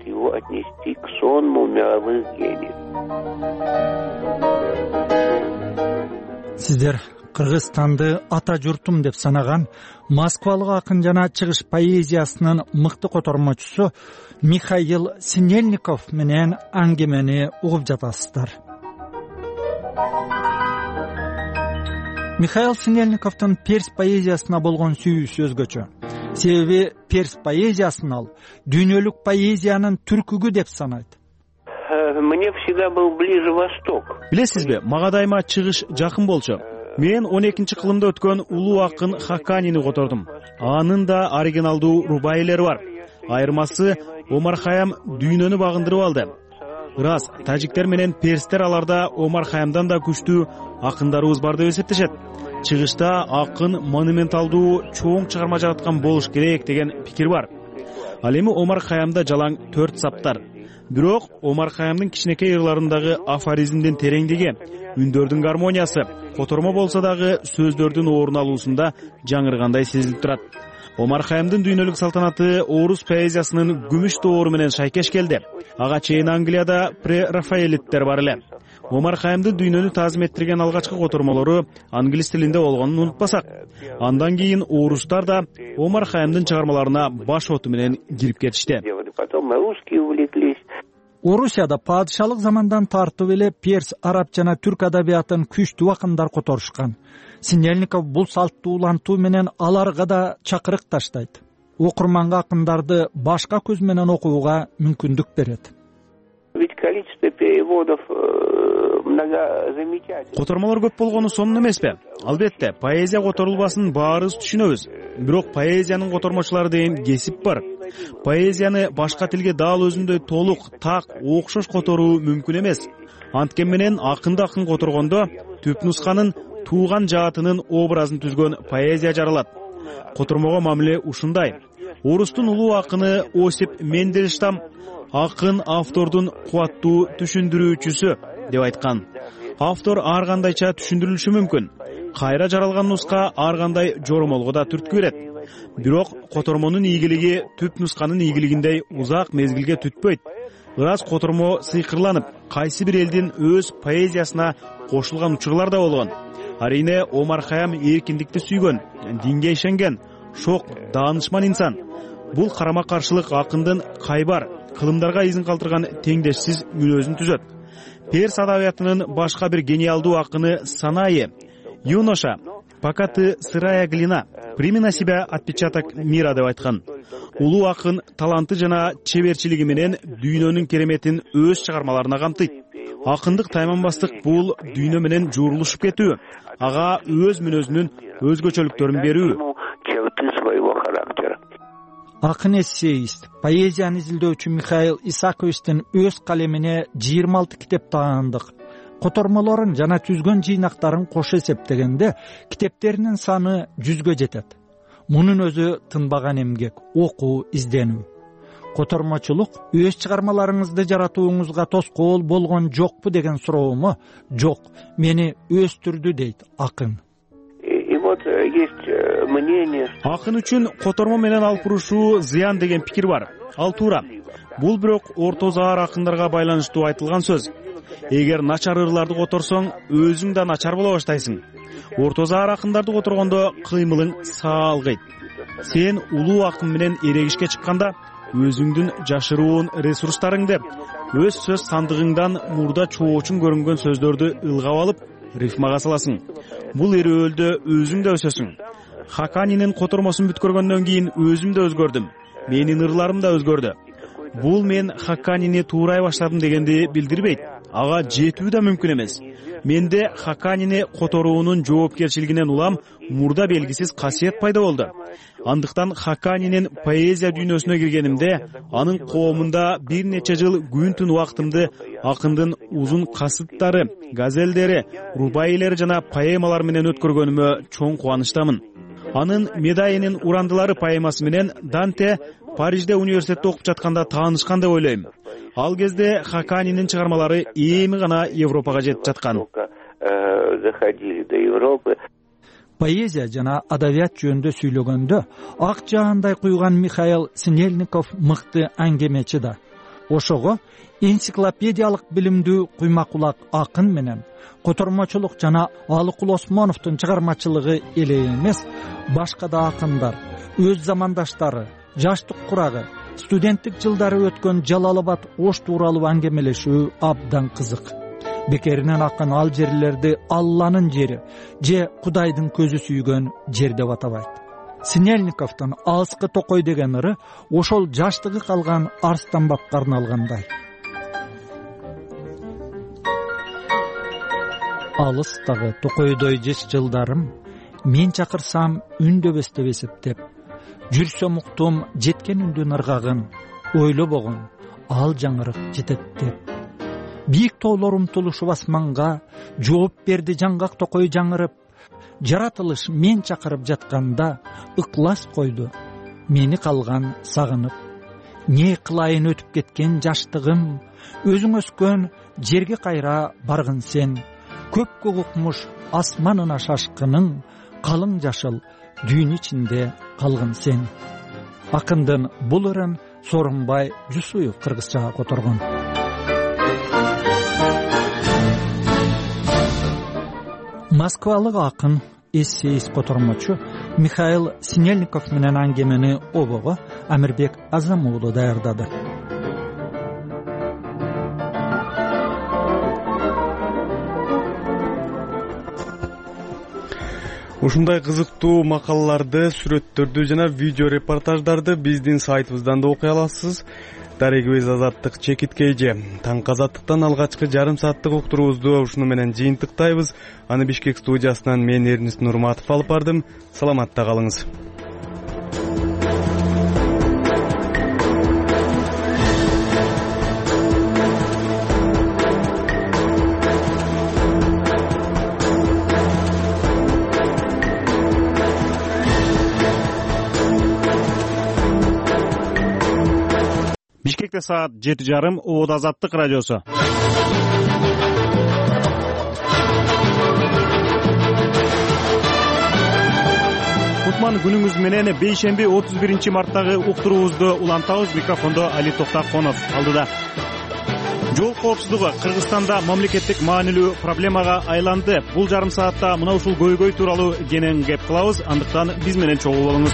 Сиздер Кыргызстанды ата журтум деп санаган Москвалык акын жана чыгыш поэзиясынын мыкты котормочусу Михаил Синельников менен аңгемени угуп жатасыздар. Михаил Синельниковдун перс поэзиясына болгон сүйүүсү өзгөчө. Себеби перс поэзиясын ал дүйнөлүк поэзиянын түркүгү деп санайт. Мне всегда был ближе Восток. Билесизби, мага дайыма чыгыш жакын болчу. Мен он экинчи кылымда өткөн улуу акын Хаканини котордум. Анын да оригиналдуу рубаилери бар. Айырмасы Омар Хаям дүйнөнү багындырып алды. Ырас, тажиктер менен перстер аларда Омар Хаямдан да күчтүү акындарыбыз бар деп эсептешет. Чыгышта акын монументалдуу чоң чыгарма жараткан болуш керек деген пикир бар. Ал эми Омар Хаямда жалаң төрт саптар. Бирок Омар Хаямдын кичинекей ырларындагы афоризмдин тереңдиги, үндөрдүн гармониясы, котормо болсо дагы сөздөрдүн орун алуусунда жаңыргандай сезилип турат. Омар Хаямдын дүйнөлүк салтанаты орус поэзиясынын күмүш доору менен шайкеш келди. Ага чейин Англияда прерафаэлиттер бар эле. Омар Хаямдын дүйнөнү таазим эттирген алгачкы котормолору англис тилинде болгонун унутпасак, андан кийин орустар да Омар Хаямдын чыгармаларына баш оту менен кирип кетишти. Орусияда падышалык замандан тартып эле перс, араб жана түрк адабиятын күчтүү акындар которушкан. Синельников бул салтты улантуу менен аларга да чакырык таштайт. Окурманга акындарды башка көз менен окууга мүмкүндүк берет. Ведь количество переводов много замечательно. Котормолор көп болгону сонун эмеспи? Албетте, поэзия которулбасын баарыбыз түшүнөбүз. Бирок поэзиянын котормочулары деген кесип бар. Поэзияны башка тилге дал өзүндөй толук, так, окшош которуу мүмкүн эмес. Анткени менен акынды акын которгондо түп нусканын тууган жаатынын образын түзгөн поэзия жаралат. Котормого мамиле ушундай. Орустун улуу акыны Осип Мендельштам акын автордун кубаттуу түшүндүрүүчүсү деп айткан. Автор ар кандайча түшүндүрүлүшү мүмкүн. Кайра жаралган нуска ар кандай жоромолго да түрткү берет. Бирок котормонун ийгилиги түп нусканын ийгилигиндей узак мезгилге түтпөйт. Ырас котормо сыйкырланып, кайсы бир элдин өз поэзиясына кошулган учурлар да болгон. Арине Омар Хаям эркиндикти сүйгөн, динге ишенген, шок, даанышман инсан. Бул карама каршылык акындын кайбар, кылымдарга изин калтырган теңдешсиз мүнөзүн түзөт. Перс адабиятынын башка бир гениалдуу акыны Санае, юноша, пока ты сырая глина, прими на себя отпечаток мира деп айткан. Улуу акын таланты жана чеберчилиги менен дүйнөнүн кереметин өз чыгармаларына камтыйт. Акындык тайманбастык бул дүйнө менен жуурулушуп кетүү, ага өз мүнөзүнүн өзгөчөлүктөрүн берүү. Акын эссеист, поэзияны изилдөөчү Михаил Исаковичтин өз калемине жыйырма алты китеп таандык. Котормолорун жана түзгөн жыйнактарын кош эсептегенде китептеринин саны жүзгө жетет. Мунун өзү тынбаган эмгек, окуу, изденүү. Котормочулук өз чыгармаларыңызды жаратууңузга тоскоол болгон жокпу деген суроому? Жок, мени өстүрдү дейт акын. Акын үчүн котормо менен алпурушуу зыян деген пикир бар. Ал туура. Бул бирок орто заар акындарга байланыштуу айтылган сөз. Эгер начар ырларды которсоң, өзүң да начар боло баштайсың. Орто заар акындарды которгондо кыймылың саалгыйт. Сен улуу акын менен эрегишке чыкканда, өзүңдүн жашыруун ресурстарыңды, өз сөз сандыгыңдан мурда чоочун көрүнгөн сөздөрдү ылгап алып, рифмага саласың. Бул эрөөлдө өзүң да өсөсүң. Хаканинин котормосун бүткөргөндөн кийин өзүм да өзгөрдүм. Менин ырларым да өзгөрдү. Бул мен Хаканини туурай баштадым дегенди билдирбейт. Ага жетүү да мүмкүн эмес. Менде Хаканини которуунун жоопкерчилигинен улам мурда белгисиз касиет пайда болду. Андыктан Хаканинин поэзия дүйнөсүнө киргенимде, анын коомунда бир нече жыл күн түн убактымды акындын узун касыттары, газелдери, рубаилери жана поэмалары менен өткөргөнүмө чоң кубанычтамын. Анын Медайинин урандылары поэмасы менен Данте Парижде университетте окуп жатканда таанышкан деп ойлойм. Ал кезде Хаканинин чыгармалары эми гана Европага жетип жаткан. Поэзия жана адабият жөнүндө сүйлөгөндө ак жаандай куйган Михаил Снельников мыкты аңгемечи да. Ошого энциклопедиялык билимдүү куйма кулак акын менен котормочулук жана Алыкул Осмоновдун чыгармачылыгы эле эмес, башка да акындар, өз замандаштары, жаштык курагы, студенттик жылдары өткөн Жалалабад Ош тууралуу аңгемелешүү абдан кызык. Бекеринен акын ал жерлерди Алланын жери же Кудайдын көзү сүйгөн жер деп атабайт. Снельниковдун алыскы токой деген ыры ошол жаштыгы калган Арстанбапка арналгандай. Алыстагы токойдой жеш жылдарым, мен чакырсам үндөбөстөп эсептеп, жүрсөм уктум жеткен үндүн ыргагын, ойлобогон ал жаңырык жететтеп. Бийик тоолор умтулушуп асманга, жооп берди жаңгак токой жаңырып, жаратылыш мен чакырып жатканда ыклас койду, мени калган сагынып. Не кылайын өтүп кеткен жаштыгым, өзүң өскөн жерге кайра баргын сен. Көпкө укмуш асманына шашкының, калың жашыл дүйн ичинде калгын сен. Акындын бул ырын Сооронбай Жусуев кыргызчага которгон. Москвалык акын, эссеист, котормочу Михаил Снельников менен аңгемени обого Амирбек Азам уулу даярдады. Ушундай кызыктуу макалаларды, сүрөттөрдү жана видео репортаждарды биздин сайтыбыздан да окуй аласыз. дарегибиз Азаттык Чекиткей эже. Таңкы Азаттыктан алгачкы жарым сааттык уктуруубузду ушуну менен жыйынтыктайбыз. Аны Бишкек студиясынан мен Эрнис Нурматов алып бардым. Саламатта калыңыз. Бишкекте саат жети жарым. Обод Азаттык радиосу. Кутман күнүңүз менен бейшемби отуз биринчи марттагы уктуруубузду улантабыз. Микрофондо Али Токтаконов алдыда. Жол коопсуздугу Кыргызстанда мамлекеттик маанилүү проблемага айланды. Бул жарым саатта мына ушул көйгөй тууралуу кенен кеп кылабыз. Андыктан биз менен чогуу болуңуз.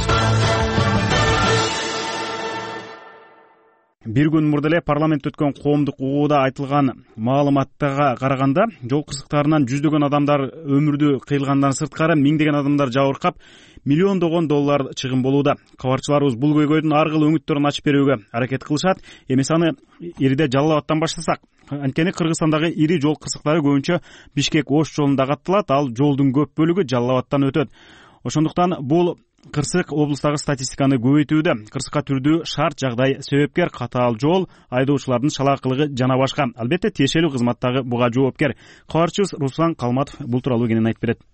Бир күн мурда эле парламент өткөн коомдук угууда айтылган маалыматтарга караганда, жол кырсыктарынан жүздөгөн адамдар өмүрдү кыйылгандан сырткары миңдеген адамдар жабыркап, миллиондогон доллар чыгым болууда. Кабарчыларыбыз бул көйгөйдүн ар кыл өңүттөрүн ачып берүүгө аракет кылышат. Эмес аны ириде Жалал Абадтан баштасак. Анткени Кыргызстандагы ири жол кырсыктары көбүнчө Бишкек-Ош жолунда катталат, ал жолдун көп бөлүгү Жалал Абадтан өтөт. Ошондуктан бул кырсык облустагы статистиканы көбөйтүүдө. Кырсыкка түрдүү шарт жагдай себепкер, катаал жол, айдоочулардын шалаакылыгы жана башка. Албетте тиешелүү кызматтагы буга жоопкер. Кабарчыбыз Руслан Калматов бул тууралуу кенен айтып берет.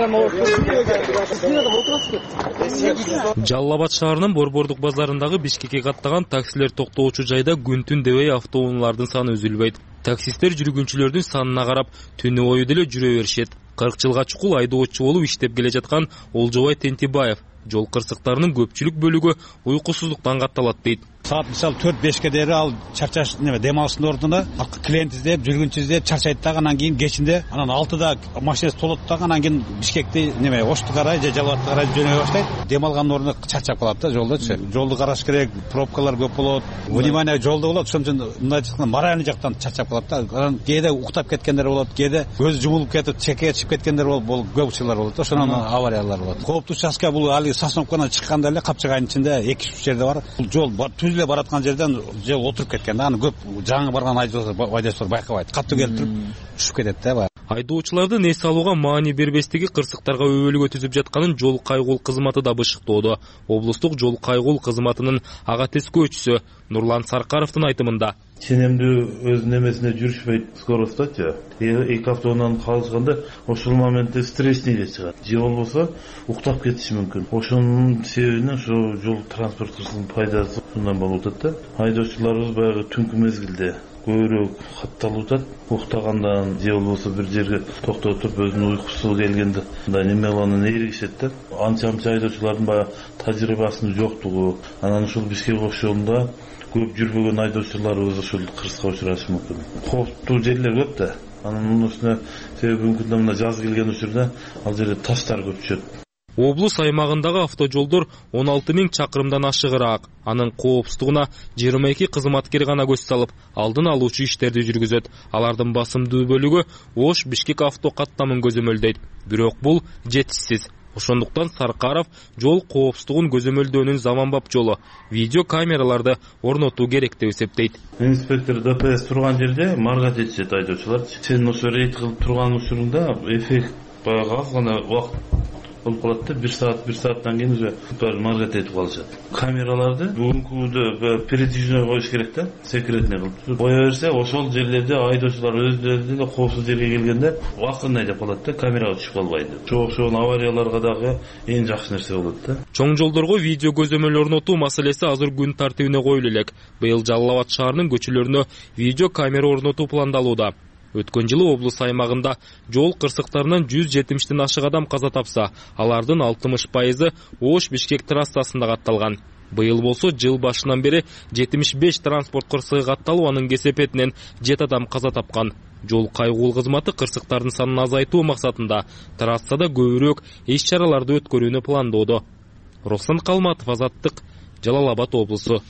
Жалал Абад шаарынын Борбордук базарындагы Бишкекке каттаган таксилер токтоочу жайда күн-түн дебей автоунаалардын саны үзүлбөйт. Таксисттер жүргүнчүлөрдүн санына карап түнү бою деле жүрө беришет. кырк жылга чукул айдоочу болуп иштеп келе жаткан Олжобай Тентибаев жол кырсыктарынын көпчүлүк бөлүгү уйкусуздуктан катталат дейт. Саат мисалы төрт бешке дейин ал чарчаш неме дем алыштын ордуна клиент издеп, жүргүнчү издеп чарчайт дагы, анан кийин кечинде анан алтыда машинасы толот дагы, анан кийин Бишкекти неме Ошту карай же Жалал Абадты карай жөнөй баштайт. Дем алгандын ордуна чарчап калат да жолдочу. Жолду караш керек, пробкалар көп болот, внимание жолдо болот. Ошон үчүн мындай айтканда моральный жактан чарчап калат да. Анан кээде уктап кеткендер болот, кээде көзү жумулуп кетип чекеге чыгып кеткендер болот, көп учурлар болот. Ошондон авариялар болот. Кооптуу участка бул али Сосновкадан чыкканда эле Капчагайдын ичинде эки үч жерде бар. Бул жол түзүлө бараткан жерден жол отуруп кеткен да, аны көп жаңы барган айдоочулар байкабайт. Катуу келип туруп түшүп кетет да. Айдоочулардын эс алууга маани бербестиги кырсыктарга өбөлгө түзүп жатканын жол кайгул кызматы да бышыктоодо. Облустук жол кайгул кызматынын ага тескөөчүсү Нурлан Саркаровдун айтымында. Ченемдүү өзүнүн эмесине жүрүшпөйт, скоросточу. Эки автоунан калышканда ошол моментте стрессни эле чыгат. Же болбосо уктап кетиши мүмкүн. Ошонун себебинен ошо жол транспорт кырсыгынын пайдасы мындан болуп атат да. Айдоочуларыбыз баягы түнкү мезгилде көбүрөөк катталып атат. Уктагандан же болбосо бир жерге токтоп туруп өзүнүн уйкусу келгенде мындай немелерден ээригишет да. Анча-анча айдоочулардын баягы тажрыйбасынын жоктугу, анан ушул Бишкек-Ош жолунда көп жүрбөгөн айдоочуларыбыз ушул кырсыкка учурашы мүмкүн. Кооптуу жерлер көп да. Анын мунун үстүнө себеби мүмкүн мына жаз келген учурда ал жерде таштар көп түшөт. Облус аймагындагы автожолдор он алты миң чакырымдан ашыгыраак. Анын коопсуздугуна жыйырма эки кызматкер гана көз салып, алдын алуучу иштерди жүргүзөт. Алардын басымдуу бөлүгү Ош Бишкек авто каттамын көзөмөлдөйт. Бирок бул жетишсиз. Ошондуктан Саркаров жол коопсуздугун көзөмөлдөөнүн заманбап жолу видео камераларды орнотуу керек деп эсептейт. Инспектор ДПС турган жерде маргат этишет айдоочулар. Сен ошо рейд кылып турган учурунда эффект баягы аз гана убакыт болуп калат да, бир саат бир сааттан кийин уже баары маргат этип калышат. Камераларды бүгүнкүдө передвижной коюш керек да, секретный кылып. Кое берсе ошол жерлерде айдоочулар өздөрү деле коопсуз жерге келгенде убакытын айдап калат да, камерага түшүп калбайт. Ошол аварияларга дагы эң жакшы нерсе болот да. Чоң жолдорго видео көзөмөл орнотуу маселеси азыр күн тартибине коюлу элек. Быйыл Жалал Абад шаарынын көчөлөрүнө видео камера орнотуу пландалууда. Өткөн жылы облус аймагында жол кырсыктарынан жүз жетимиштен ашык адам каза тапса, алардын алтымыш пайызы Ош Бишкек трассасында катталган. Быйыл болсо жыл башынан бери жетимиш беш транспорт кырсыгы катталып, анын кесепетинен жети адам каза тапкан. Жол кайгул кызматы кырсыктардын санын азайтуу максатында трассада көбүрөөк иш-чараларды өткөрүүнү пландоодо. Руслан Калматов, Азаттык, Жалал Абад облусу.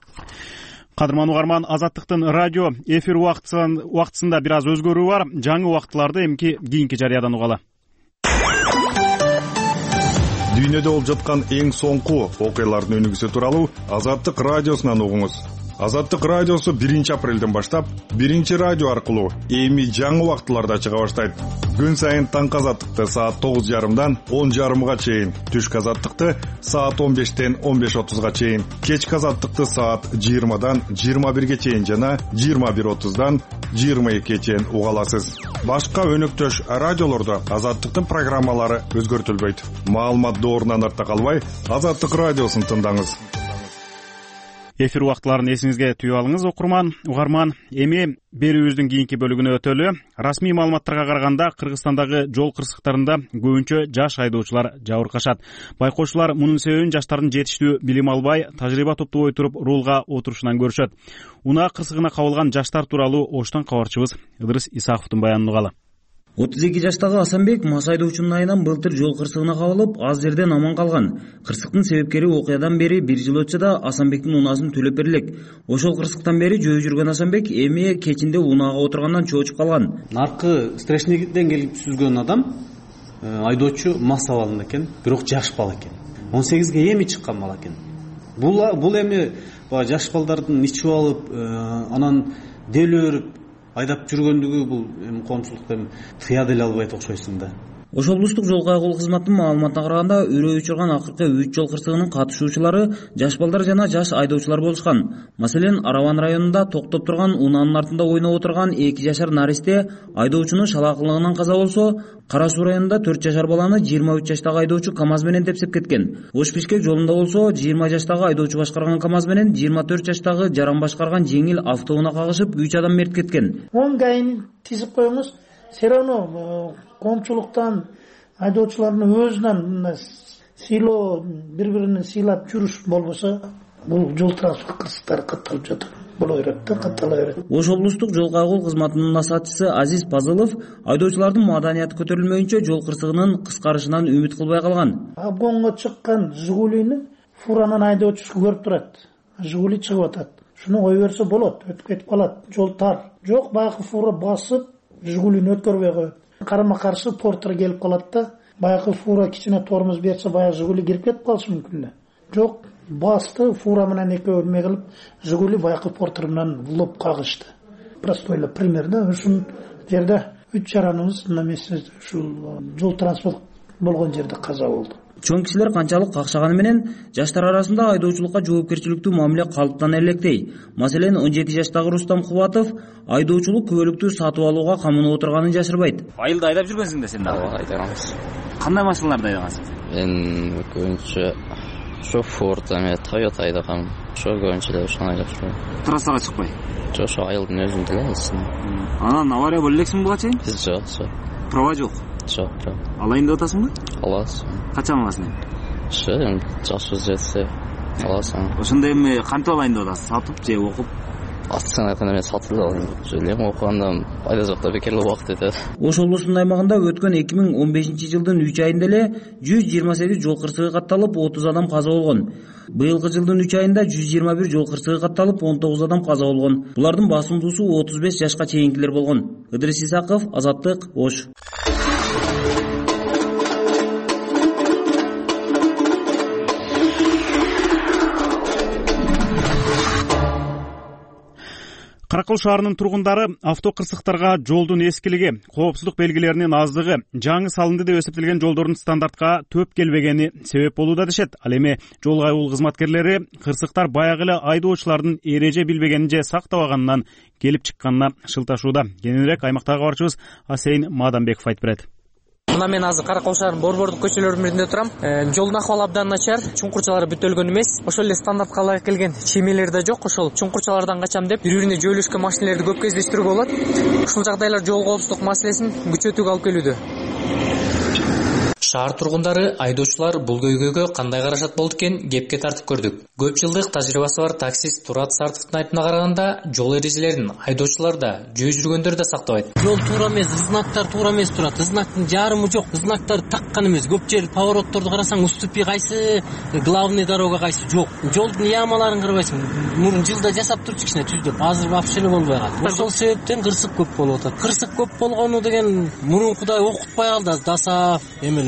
Кадырман угарман, Азаттыктын радио эфир убактысында бир аз өзгөрүү бар. Жаңы убактыларды эмки кийинки жарыядан угалы. Дүйнөдө болуп жаткан эң соңку окуялардын өнүгүүсү тууралуу Азаттык радиосунан угуңуз. Азаттык радиосу биринчи апрелден баштап биринчи радио аркылуу эми жаңы убактыларда чыга баштайт. Күн сайын таңкы азаттыкты саат тогуз жарымдан он жарымга чейин, түшкү азаттыкты саат он бештен он беш отузга чейин, кечки азаттыкты саат жыйырмадан жыйырма бирге чейин жана жыйырма бир отуздан жыйырма экиге чейин уга аласыз. Башка өнөктөш радиолордо азаттыктын программалары өзгөртүлбөйт. Маалымат доорунан артта калбай, Азаттык радиосун тыңдаңыз. Эфир убактыларын эсиңизге түйүп алыңыз, окурман, угарман. Эми берүүбүздүн кийинки бөлүгүнө өтөлү. Расмий маалыматтарга караганда Кыргызстандагы жол кырсыктарында көбүнчө жаш айдоочулар жабыркашат. Байкоочулар мунун себебин жаштардын жетиштүү билим албай, тажрыйба топтобой туруп рулга отурушунан көрүшөт. Унаа кырсыгына кабылган жаштар тууралуу Оштон кабарчыбыз Ыдырыс Исаковдун баянын угалы. отуз эки жаштагы Асанбек мас айдоочунун айынан былтыр жол кырсыгына кабылып, аз жерден аман калган. Кырсыктын себепкери окуядан бери бир жыл өтсө да Асанбектин унаасын төлөп берилек. Ошол кырсыктан бери жөө жүргөн Асанбек эми кечинде унаага отургандан чоочуп калган. Наркы Стрешнигден келип сүзгөн адам айдоочу мас абалында экен, бирок жаш бала экен. он сегизге эми чыккан бала экен. Бул бул эми жаш балдардын ичип алып, анан деле өрүп айдап жүргөндүгү бул эми коомчулуктан тыя деле албайт окшойсуң да. Ошол облустук жол кайгылуу кызматтын маалыматына караганда, үрөй учурган акыркы үч жол кырсыгынын катышуучулары жаш балдар жана жаш айдоочулар болушкан. Маселен, Араван районунда токтоп турган унаанын артында ойноп отурган эки жашар наристе айдоочунун шалаакылыгынан каза болсо, Кара Суу районунда төрт жашар баланы жыйырма үч жаштагы айдоочу КамАЗ менен тепсеп кеткен. Ош Бишкек жолунда болсо, жыйырма жаштагы айдоочу башкарган КамАЗ менен жыйырма төрт жаштагы жаран башкарган жеңил автоунаа кагышып, үч адам мерт кеткен. Оңгайын тизип коюңуз, все равно коомчулуктан айдоочулардын өзүнөн сыйлоо, бири-бирин сыйлап жүрүш болбосо, бул жол транспорт кырсыктары катталып жатат. Боло берет да, каттала берет. Ош облустук жол кайгылуу кызматынын насаатчысы Азиз Пазылов айдоочулардын маданияты көтөрүлмөйүнчө жол кырсыгынын кыскарышынан үмүт кылбай калган. Обгонго чыккан Жигулини фуранын айдоочусу көрүп турат. Жигули чыгып атат. Шуну кое берсе болот, өтүп кетип калат. Жол тар. Жок, баягы фура басып, Жигулини өткөрбөй коет. Карама-каршы портер келип калат да, баягы фура кичине тормоз берсе, баягы Жигули кирип кетип калышы мүмкүн эле. Жок, басты, фура менен экөө эме кылып, Жигули баягы портер менен лоп кагышты. Простой эле пример да, ушул жерде үч жараныбыз намесе ушул жол транспорт болгон жерде каза болду. Чоң кишилер канчалык какшаганы менен жаштар арасында айдоочулукка жоопкерчиликтүү мамиле калыптан электей. Маселен, он жети жаштагы Рустам Кубатов айдоочулук күбөлүктү сатып алууга камынып отурганын жашырбайт. Айылда айдап жүргөнсүң да сен да? Ооба, айдагамыз. Кандай машиналарды айдагансың? Мен көбүнчө ошо Ford, эме Toyota айдагам. Ошо көбүнчө эле ошону айдап жүрөм. Трассага чыкпай? Жок, ошо айылдын өзүндө эле элсин. Анан авария боло элексиң буга чейин? Жок, жок. Права жок? Жок, права. Алайын деп атасыңбы? Аласың. Качан аласың эми? Ошо эми жашыбыз жетсе аласың. Ошондо эми кантип алайын деп атасың? Сатып же окуп? Астын айтканда мен сатып эле алайын. Ошо окугандан пайда жок да, бекер эле убакыт өтөт. Ош облусунун аймагында өткөн эки миң он бешинчи жылдын үч айында эле жүз жыйырма сегиз жол кырсыгы катталып, отуз адам каза болгон. Быйылкы жылдын үч айында жүз жыйырма бир жол кырсыгы катталып, он тогуз адам каза болгон. Булардын басымдуусу отуз беш жашка чейинкилер болгон. Ыдырыс Исаков, Азаттык, Ош. Каракол шаарынын тургундары авто кырсыктарга жолдун эскилиги, коопсуздук белгилеринин аздыгы, жаңы салынды деп эсептелген жолдордун стандартка төп келбегени себеп болууда дешет. Ал эми жол кайгылуу кызматкерлери кырсыктар баягы эле айдоочулардын эреже билбегенин же сактабаганынан келип чыкканына шылташууда. Кененирээк аймактагы кабарчыбыз Асейн Маданбеков айтып берет. Мына мен азыр Каракол шаарынын борбордук көчөлөрүнүн биринде турам. Жолдун акыбалы абдан начар, чуңкурчалары бүтөлгөн эмес. Ошол эле стандартка ылайык келген чиймелер да жок. Ошол чуңкурчалардан качам деп бири-бирине жөөлөшкөн машиналерди көп кездештирүүгө болот. Ушул жагдайлар жол коопсуздук маселесин күчөтүүгө алып келүүдө. Шаар тургундары, айдоочулар бул көйгөйгө кандай карашат болду экен кепке тартып көрдүк. Көп жылдык тажрыйбасы бар таксист Турат Сартовдун айтымына караганда, жол эрежелерин айдоочулар да, жөө жүргөндөр да сактабайт. Жол туура эмес, знактар туура эмес турат. Знактын жарымы жок, знактар таккан эмес. Көп жер поворотторду карасаң, уступи кайсы, главный дорога кайсы жок. Жолдун ямаларын кырбайсың. Мурун жылда жасап турчу кичине түздүп, азыр вообще эле болбой калды. Ошол себептен кырсык көп болуп атат. Кырсык көп болгону деген мурункудай окутпай калды, дасаф эмелер.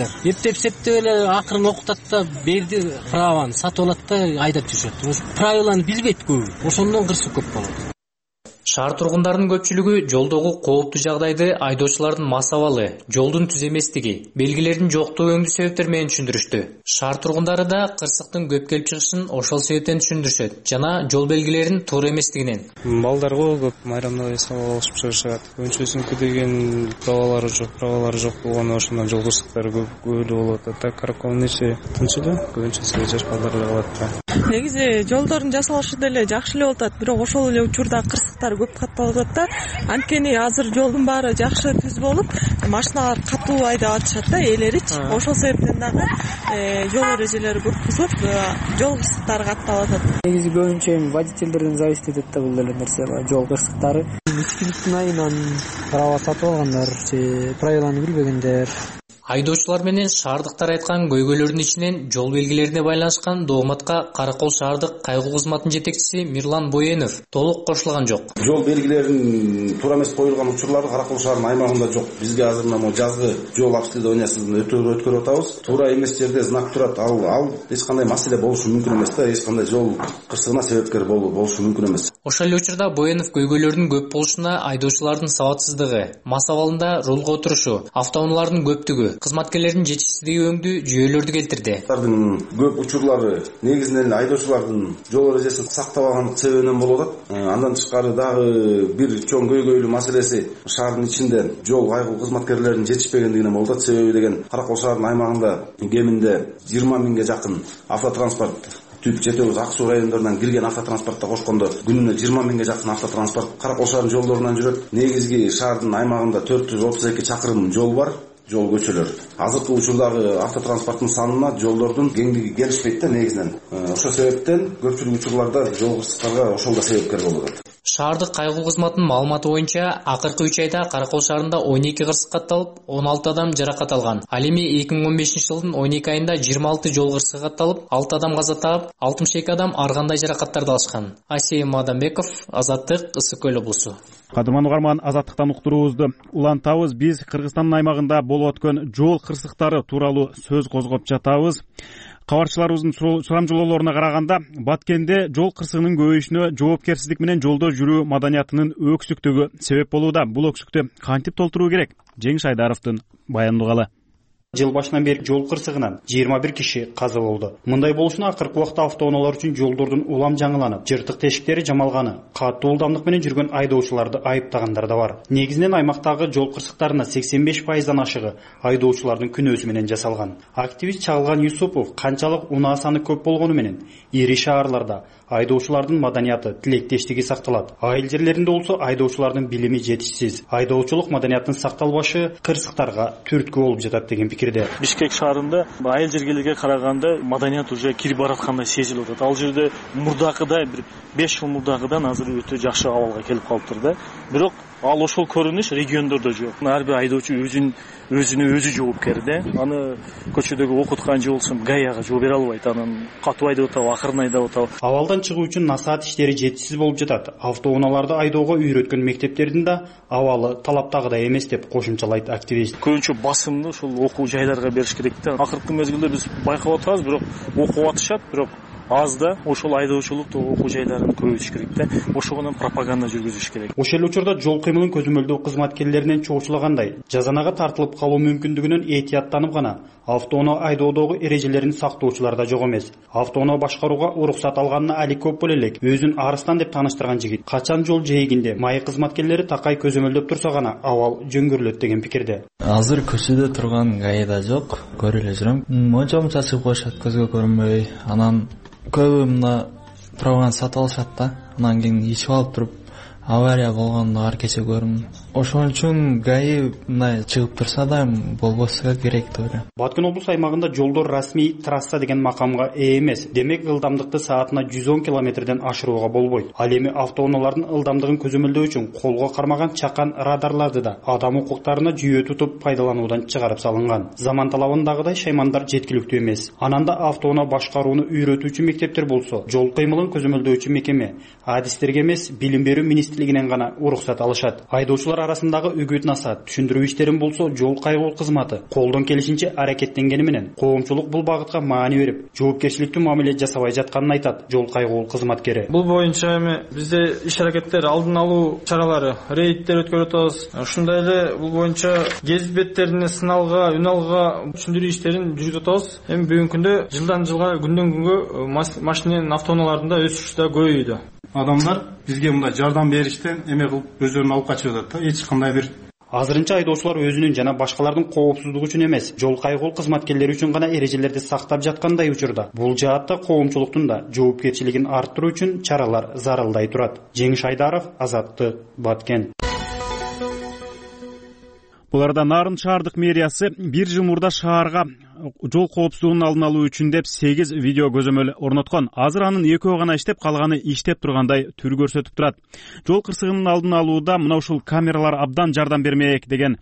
эптеп септеп эле акырын окутат да берди праваны сатып алат да айдап жүрүшөт. Ошо правиланы билбейт көбү, ошондон кырсык көп болот. Шаар тургундарынын көпчүлүгү жолдогу кооптуу жагдайды айдоочулардын мас абалы, жолдун түз эместиги, белгилердин жоктугу өңдүү себептер менен түшүндүрүштү. Шаар тургундары да кырсыктын көп келип чыгышын ошол себептен түшүндүрүшөт жана жол белгилеринин туура эместигинен. Балдарго көп майрамда сабак алышып чыгышат. Өнчөсүнкү деген правалары жок, правалары жок болгону ошондон жол кырсыктары көп эле болот. Так каракол нече тынч эле, көбүнчөсү жаш балдар эле калат. Негизи жолдордун жасалышы деле жакшы эле болуп атат, бирок ошол эле учурда кырсыктар көп катталып атат да. Анткени азыр жолдун баары жакшы түз болуп, машиналар катуу айдап атышат да, ээлерич. Ошол себептен дагы жол эрежелери көп бузулуп, жол кырсыктары катталып атат. Негизи көбүнчө эми водительдерден зависит этет да бул деле нерсе, жол кырсыктары. Мискиликтин айынан права сатып алгандар, правиланы билбегендер. Айдоочулар менен шаардыктар айткан көйгөйлөрдүн ичинен жол белгилерине байланышкан дооматка Каракол шаардык кайгуу кызматынын жетекчиси Мирлан Боенов толук кошулган жок. Жол белгилеринин туура эмес коюлган учурлары Каракол шаарынын аймагында жок. Бизге азыр мына жазгы жол обследованиясын өткөрүп атабыз. Туура эмес жерде знак турат. Ал ал эч кандай маселе болушу мүмкүн эмес да, эч кандай жол кырсыгына себепкер болушу мүмкүн эмес. Ошол эле учурда Боенов көйгөйлөрдүн көп болушуна айдоочулардын сабатсыздыгы, мас абалында рулга отурушу, автоунаалардын көптүгү, кызматкерлердин жетишсиздиги өңдүү жүйөлөрдү келтирди. Алардын көп учурлары негизинен айдоочулардын жол эрежесин сактабагандык себебинен болуп атат. Андан тышкары дагы бир чоң көйгөйлүү маселеси шаардын ичинде жол кайгуу кызматкерлеринин жетишпегендигинен болуп атат. Себеби деген Каракол шаарынын аймагында кеминде жыйырма миңге жакын автотранспорт Түп жетөөбүз Ак суу райондорунан кирген автотранспортто кошкондо күнүнө жыйырма миңге жакын автотранспорт Каракол шаарынын жолдорунан жүрөт. Негизги шаардын аймагында төрт жүз отуз эки чакырым жол бар. Жол көчөлөр. Азыркы учурдагы автотранспорттун санына жолдордун кеңдиги келишпейт да негизинен. Ошол себептен көпчүлүк учурларда жол кырсыктарга ошол да себепкер болуп атат. Шаардык кайгуу кызматынын маалыматы боюнча акыркы үч айда Каракол шаарында он эки кырсык катталып, он алты адам жаракат алган. Ал эми эки миң он бешинчи жылдын он эки айында жыйырма алты жол кырсыгы катталып, алты адам каза таап, алтымыш эки адам ар кандай жаракаттарды алышкан. Асем Адамбеков, Азаттык, Ысык Көл облусу. Кадыман угарман, Азаттыктан уктуруубузду улантабыз. Биз Кыргызстандын аймагында болуп өткөн жол кырсыктары тууралуу сөз козгоп жатабыз. Кабарчыларыбыздын сурамжылоолоруна караганда, Баткенде жол кырсыгынын көбөйүшүнө жоопкерсиздик менен жолдо жүрүү маданиятынын өксүктүгү себеп болууда. Бул өксүктү кантип толтуруу керек? Жеңиш Айдаровдун баянды угалы. Жыл башынан бери жол кырсыгынан жыйырма бир киши каза болду. Мындай болушуна акыркы убакта автоунаалар үчүн жолдордун улам жаңыланып, жыртык тешиктери жамалганы, катуу ылдамдык менен жүргөн айдоочуларды айыптагандар да бар. Негизинен аймактагы жол кырсыктарына сексен беш пайыздан ашыгы айдоочулардын күнөөсү менен жасалган. Активист Чагылган Юсупов канчалык унаа саны көп болгону менен ири шаарларда айдоочулардын маданияты, тилектештиги сакталат. Айыл жерлеринде болсо айдоочулардын билими жетишсиз. Айдоочулук маданиятынын сакталбашы кырсыктарга түрткү болуп жатат деген пикирде. Бишкек шаарында айыл жергелерге караганда маданият уже кирип бараткандай сезилип атат. Ал жерде мурдакыдай бир беш жыл мурдакыдан азыр өтө жакшы абалга келип калыптыр да. Бирок ал ошол көрүнүш региондордо жок. Ар бир айдоочу өзүн өзүнө өзү жоопкер да. Аны көчөдөгү окуткан же болсун гаяга жооп бере албайт. Анан катуу айдап атабы, акырын айдап атабы. Абалдан чыгуу үчүн насаат иштери жетишсиз болуп жатат. Автоунааларды айдоого үйрөткөн мектептердин да абалы талаптагыдай эмес деп кошумчалайт активист. Көбүнчө басымды ушул окуу жайларга бериш керек да. Акыркы мезгилде биз байкап атабыз, бирок окуп атышат, бирок аз да. Ошол айдоочулукту окуу жайларын көбөйтүш керек да. Ошого менен пропаганда жүргүзүш керек. Ошол учурда жол кыймылын көзөмөлдөө кызматкерлеринен чогулчулагандай, жазанага тартылып калуу мүмкүндүгүнөн этияттанып гана автоунаа айдоодогу эрежелерин сактоочулар да жок эмес. Автоунаа башкарууга уруксат алганына али көп боло элек өзүн арыстан деп тааныштырган жигит качан жол жээгинде май кызматкерлери такай көзөмөлдөп турса гана абал жөңгөрүлөт деген пикирде. Азыр көчөдө турган гайда жок, көрүп эле жүрөм. Мончом чачып коюшат көзгө көрүнбөй, анан көбү мына праваны сатып алышат да, анан кийин ичип алып туруп авария болгондо ар кече көрдүм. Ошон үчүн гаи мындай чыгып турса да болбосо керек деп ойлойм. Баткен облус аймагында жолдор расмий трасса деген макамга ээ эмес. Демек ылдамдыкты саатына жүз он километрден ашырууга болбойт. Ал эми автоунаалардын ылдамдыгын көзөмөлдөө үчүн колго кармаган чакан радарларды да адам укуктарына жүйө тутуп пайдалануудан чыгарып салынган. Заман талабындагыдай шаймандар жеткиликтүү эмес. Ананда автоунаа башкарууну үйрөтүүчү мектептер болсо, жол кыймылын көзөмөлдөөчү мекеме, адистерге эмес, билим берүү министрлиги министрлигинен гана уруксат алышат. Айдоочулар арасындагы үгүт насаат, түшүндүрүү иштерин болсо жол кайгыл кызматы колдон келишинче аракеттенгени менен коомчулук бул багытка маани берип, жоопкерчиликтүү мамиле жасабай жатканын айтат жол кайгыл кызматкери. Бул боюнча эми бизде иш аракеттер, алдын алуу чаралары, рейдтер өткөрүп атабыз. Ушундай эле бул боюнча гезит беттерине сыналга, үн алга түшүндүрүү иштерин жүргүзүп атабыз. Эми бүгүнкү күндө жылдан жылга, күндөн күнгө машиненин автоунааларында өсүш да көбөйдү. Адамдар бизге мындай жардам бериштен эме кылып өздөрүн алып качып атат да. Эч кандай бир Азырынча айдоочулар өзүнүн жана башкалардын коопсуздугу үчүн эмес, жол кайгыл кызматкерлери үчүн гана эрежелерди сактап жаткандай учурда. Бул жаатта коомчулуктун да жоопкерчилигин арттыруу үчүн чаралар зарылдай турат. Жеңиш Айдаров, Азаттык, Баткен. Бул арада Нарын шаардык мэриясы бир жыл мурда шаарга жол коопсуздугунун алдын алуу үчүн деп сегиз видео көзөмөл орноткон. Азыр анын экөө гана иштеп, калганы иштеп тургандай түр көрсөтүп турат. Жол кырсыгынын алдын алууда мына ушул камералар абдан жардам бермек деген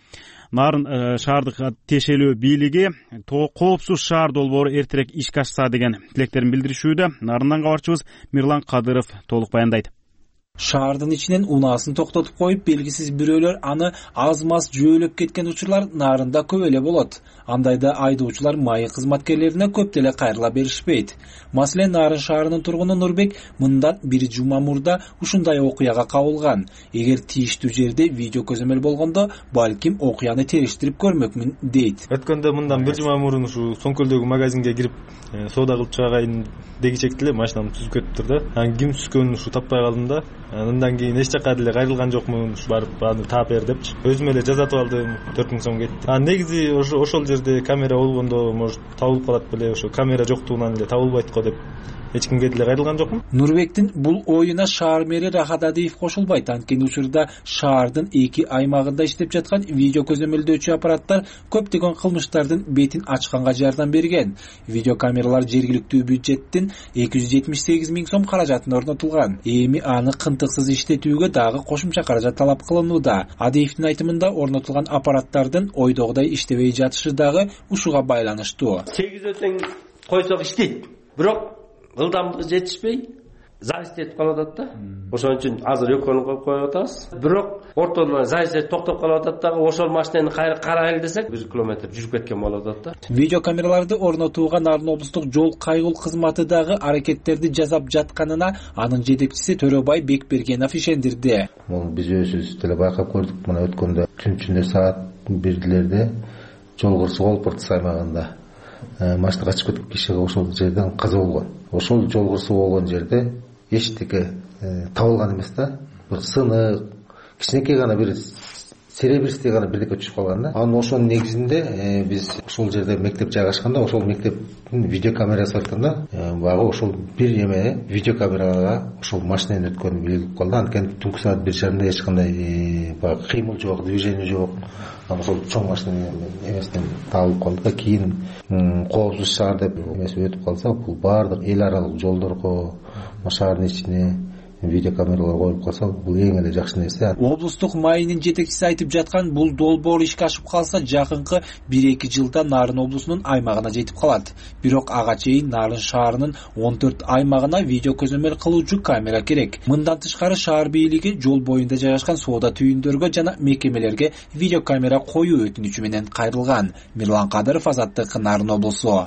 Нарын шаардык тиешелүү бийлиги коопсуз шаар долбоору эртерээк ишке ашса деген тилектерин билдиришүүдө. Нарындан кабарчыбыз Мирлан Кадыров толук баяндайт. Шаардын ичинен унаасын токтотуп коюп, белгисиз бирөөлөр аны аз-маз жөөлөп кеткен учурлар Нарында көп эле болот. Андайда айдоочулар майы кызматкерлерине көп деле кайрыла беришпейт. Маселен, Нарын шаарынын тургуну Нурбек мындан бир жума мурда ушундай окуяга кабылган. Эгер тийиштүү жерде видео көзөмөл болгондо, балким окуяны териштирип көрмөкмүн дейт. Өткөндө мындан бир жума мурун ушу Соңкөлдөгү магазинге кирип, соода кылып чыгайын дегичекти эле машинам түзүп кетиптир да. Анан ким түзгөнүн ушу таппай калдым да. Андан кийин эч жака деле кайрылган жокмун, ушу барып аны таап бер депчи. Өзүм эле жазатып алдым, төрт миң сом кетти. А негизи ошо ошол жерде камера болгондо может табылып калат беле, ошо камера жоктугунан эле табылбайт го деп эч кимге деле кайрылган жокмун. Нурбектин бул оюна шаар мэри Рахат Адиев кошулбайт. Анткени учурда шаардын эки аймагында иштеп жаткан видео көзөмөлдөөчү аппараттар көптөгөн кылмыштардын бетин ачканга жардам берген. Видео камералар жергиликтүү бюджеттин эки жүз жетимиш сегиз миң сом каражатына орнотулган. Эми аны кынтыксыз иштетүүгө дагы кошумча каражат талап кылынууда. Адиевдин айтымында орнотулган аппараттардын ойдогудай иштебей жатышы дагы ушуга байланыштуу. сегизге тең койсок иштейт. Бирок ылдамдыгы жетишпей, завис этип калып атат да. Ошон үчүн азыр экөөнү коюп коюп атабыз. Бирок ортодон завис токтоп калып атат дагы, ошол машинени кайра карайлы десек, бир километр жүрүп кеткен болуп атат да. Видео камераларды орнотууга Нарын облустук жол кайгыл кызматы дагы аракеттерди жасап жатканына анын жетекчиси Төрөбай Бекбергенов ишендирди. Бул биз өзүбүз деле байкап көрдүк. Мына өткөндө түн ичинде саат бирдилерде жол кырсыгы болуп Ыртыс аймагында машина качып кетип кишиге ошол жерден каза болгон. Ошол жол кырсыгы болгон жерде эчтеке табылган эмес да. Бир сынык, кичинекей гана бир серебристей гана бирдеке түшүп калган да. Анын ошонун негизинде биз ошол жерде мектеп жайгашканда, ошол мектептин видео камерасы айтканда, багы ошол бир эме видео камерага ошол машинанын өткөнү билинип калды. Анткени түнкү саат бир жарымда эч кандай багы кыймыл жок, движение жок. Ошол чоң машина эмесинен табылып калды да. Кийин коопсуз шаар деп эмеси өтүп калса, бул баардык эл аралык жолдорго, шаардын ичине видео камералар коюп калса, бул эң эле жакшы нерсе. Облустук майынын жетекчиси айтып жаткан бул долбоор ишке ашып калса, жакынкы бир-эки жылда Нарын облусунун аймагына жетип калат. Бирок ага чейин Нарын шаарынын он төрт аймагына видео көзөмөл кылуучу камера керек. Мындан тышкары шаар бийлиги жол боюнда жайгашкан соода түйүндөргө жана мекемелерге видео камера коюу өтүнүчү менен кайрылган. Мирлан Кадыров, Азаттык, Нарын облусу.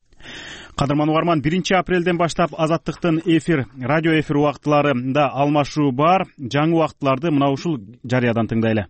Кадырман угарман, биринчи апрелден баштап Азаттыктын эфир, радио эфир убактыларында алмашуу бар. Жаңы убактыларды мына ушул жарыядан тыңдайлы.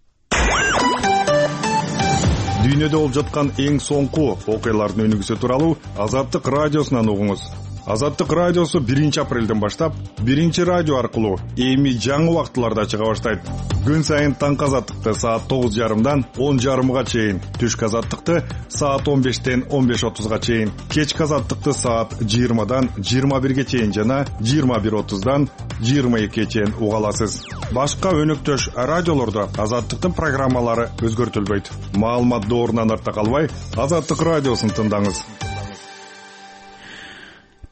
Дүйнөдө болуп жаткан эң соңку окуялардын өнүгүүсү тууралуу Азаттык радиосунан угуңуз. Азаттык радиосу биринчи апрелден баштап биринчи радио аркылуу эми жаңы убактыларда чыга баштайт. Күн сайын таңкы Азаттыкты саат тогуз жарымдан он жарымга чейин, түшкү Азаттыкты саат он бештен он беш отузга чейин, кечки Азаттыкты саат жыйырмадан жыйырма бирге чейин жана жыйырма бир отуздан жыйырма экиге чейин уга аласыз. Башка өнөктөш радиолордо Азаттыктын программалары өзгөртүлбөйт. Маалымат доорунан артта калбай, Азаттык радиосун тыңдаңыз.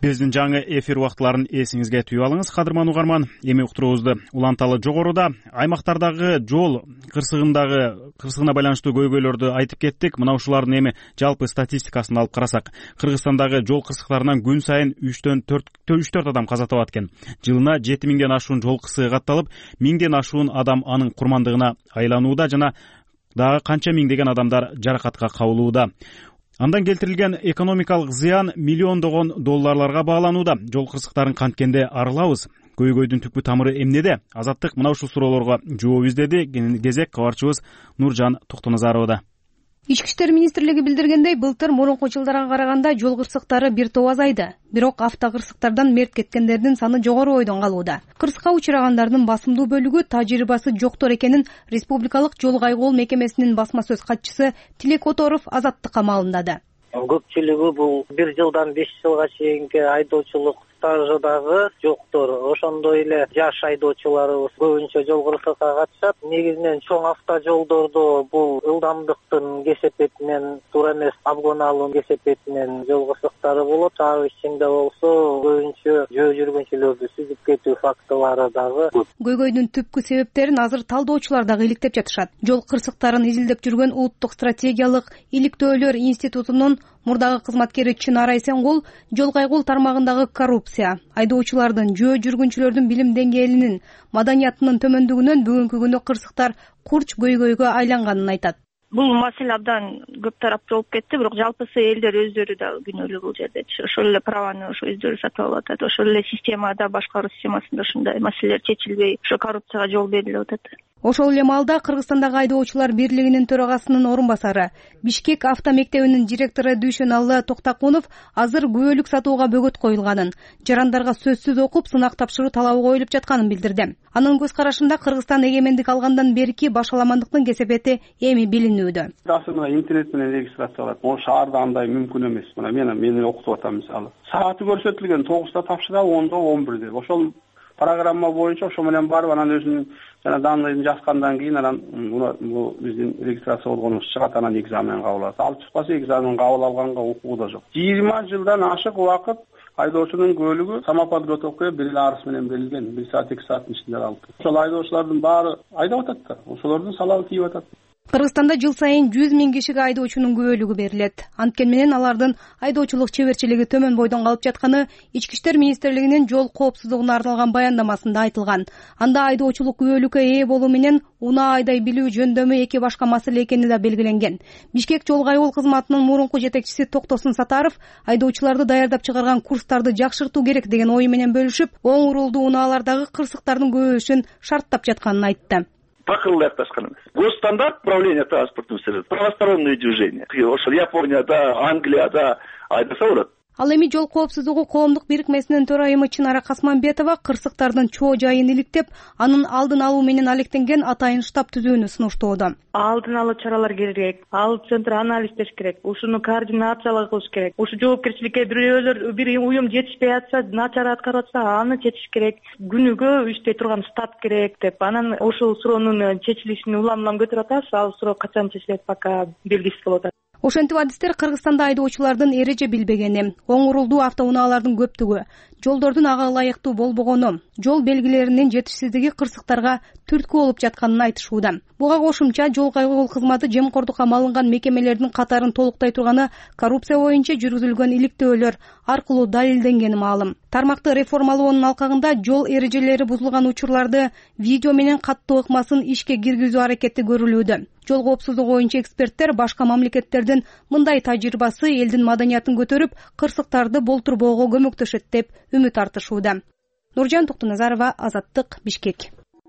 Биздин жаңы эфир убактыларын эсиңизге түйүп алыңыз, кадырман угарман. Эми уктуруубузду уланталы жогоруда аймактардагы жол кырсыгындагы кырсыгына байланыштуу көйгөйлөрдү айтып кеттик. Мына ушулардын эми жалпы статистикасын алып карасак, Кыргызстандагы жол кырсыктарынан күн сайын үчтөн төрт адам каза табат экен. Жылына жети миңден ашуун жол кырсыгы катталып, миңден ашуун адам анын курмандыгына айланууда жана дагы канча миңдеген адамдар жаракатка кабылууда. Андан келтирилген экономикалык зыян миллиондогон долларларга бааланууда. Жол кырсыктарын канткенде арылабыз. Көйгөйдүн түпкү тамыры эмнеде? Азаттык мына ушул суроолорго жооп издеди. Кезек кабарчыбыз Нуржан Токтоназаровда. Ички иштер министрлиги билдиргендей, былтыр мурунку жылдарга караганда жол кырсыктары бир топ азайды. Бирок автокырсыктардан мерт кеткендердин саны жогору бойдон калууда. Кырсыкка учурагандардын басымдуу бөлүгү тажрыйбасы жоктор экенин Республикалык жол кайгоол мекемесинин басма сөз катчысы Тилек Оторов Азаттыкка маалымдады. Көпчүлүгү бул бир жылдан беш жылга чейинки айдоочулук стажы дагы жоктор. Ошондой эле жаш айдоочуларыбыз көбүнчө жол кырсыкка катышат. Негизинен чоң автожолдордо бул ылдамдыктын кесепетинен, туура эмес обгон алуунун кесепетинен жол кырсыктары болот. Шаар ичинде болсо көбүнчө жөө жүргүнчүлөрдү сүзүп кетүү фактылары дагы көп. Көйгөйдүн түпкү себептерин азыр талдоочулар дагы иликтеп жатышат. Жол кырсыктарын изилдеп жүргөн Улуттук стратегиялык иликтөөлөр институтунун мурдагы кызматкери Чынар Айсенгул жол кайгоол тармагындагы коррупция, айдоочулардын, жөө жүргүнчүлөрдүн билим деңгээлинин, маданиятынын төмөндүгүнөн бүгүнкү күндө кырсыктар курч көйгөйгө айланганын айтат. Бул маселе абдан көп тараптуу болуп кетти, бирок жалпысы элдер өздөрү да күнөөлүү бул жерде. Ошол эле праваны ошо өздөрү сатып алып атат. Ошол эле системада, башкаруу системасында ушундай маселелер чечилбей, ошо коррупцияга жол берилип атат. Ошол эле маалда Кыргызстандагы айдоочулар бирлигинин төрагасынын орун басары, Бишкек авто мектебинин директору Дүйшөналы Токтакунов азыр күбөлүк сатууга бөгөт коюлганын, жарандарга сөзсүз окуп сынак тапшыруу талабы коюлуп жатканын билдирди. Анын көз карашында Кыргызстан эгемендик алгандан берки башаламандыктын кесепети эми билинүүдө. Мына интернет менен регистрациялат. Могу шаарда андай мүмкүн эмес. Мына мен мени окутуп атам мисалы. Сааты көрсөтүлгөн тогузда тапшырабы, онда он бирде. Ошол программа боюнча ошо менен барып анан өзүнүн жана данныйын жазгандан кийин анан бул биздин регистрация болгонубуз чыгат, анан экзамен кабыл алат. Ал чыкпаса экзамен кабыл алганга укугу да жок. жыйырма жылдан ашык убакыт айдоочунун көлүгү самоподготовкага бир эле арыз менен берилген. бир саат эки сааттын ичинде алып. Ошол айдоочулардын баары айдап атат да. Ошолордун салабы тийип атат. Кыргызстанда жыл сайын жүз миң кишиге айдоочунун күбөлүгү берилет. Анткени менен алардын айдоочулук чеберчилиги төмөн бойдон калып жатканы Ички иштер министрлигинин жол коопсуздугуна арналган баяндамасында айтылган. Анда айдоочулук күбөлүккө ээ болуу менен унаа айдай билүү жөндөмү эки башка маселе экени да белгиленген. Бишкек жол кайгоол кызматынын мурунку жетекчиси Токтосун Сатаров айдоочуларды даярдап чыгарган курстарды жакшыртуу керек деген ою менен бөлүшүп, оң урулдуу унаалардагы кырсыктардын көбөйүшүн шарттап жатканын айтты. Pakıllı yaklaşkanımız. Госстандарт управления транспортным средством, правосторонние движения. Ошол Японияда, Англияда айдаса болот. Ал эми жол коопсуздугу коомдук бирикмесинин төрайымы Чынара Касманбетова кырсыктардын чоо жайын иликтеп, анын алдын алуу менен алектенген атайын штаб түзүүнү сунуштоодо. Алдын алуу чаралар керек, ал центр анализдеш керек, ушуну координациялоо кылыш керек. Ушу жоопкерчиликке бирөөлөр, бир уюм жетишпей атса, начар аткарып атса, аны чечиш керек. Күнүгө иштей турган штаб керек деп, анан ушул суроонун чечилишин улам-улам көтөрүп атабыз. Ал суроо качан чечилет пока белгисиз болуп атат. Ошентип адистер Кыргызстанда айдоочулардын эреже билбегени, оң урулдуу автоунаалардын көптүгү, жолдордун ага ылайыктуу болбогону, жол белгилеринин жетишсиздиги кырсыктарга түрткү болуп жатканын айтышууда. Буга кошумча жол кайгоол кызматы жемкордукка малынган мекемелердин катарын толуктай турганы коррупция боюнча жүргүзүлгөн иликтөөлөр аркылуу далилденгени маалым. Тармакты реформалоонун алкагында жол эрежелери бузулган учурларды видео менен каттуу ыкмасын ишке киргизүү аракети көрүлүүдө. Жол коопсуздугу боюнча эксперттер башка мамлекеттердин мындай тажрыйбасы элдин маданиятын көтөрүп, кырсыктарды болтурбоого көмөктөшөт деп үмүт артышууда. Нуржан Токтоназарова, Азаттык, Бишкек.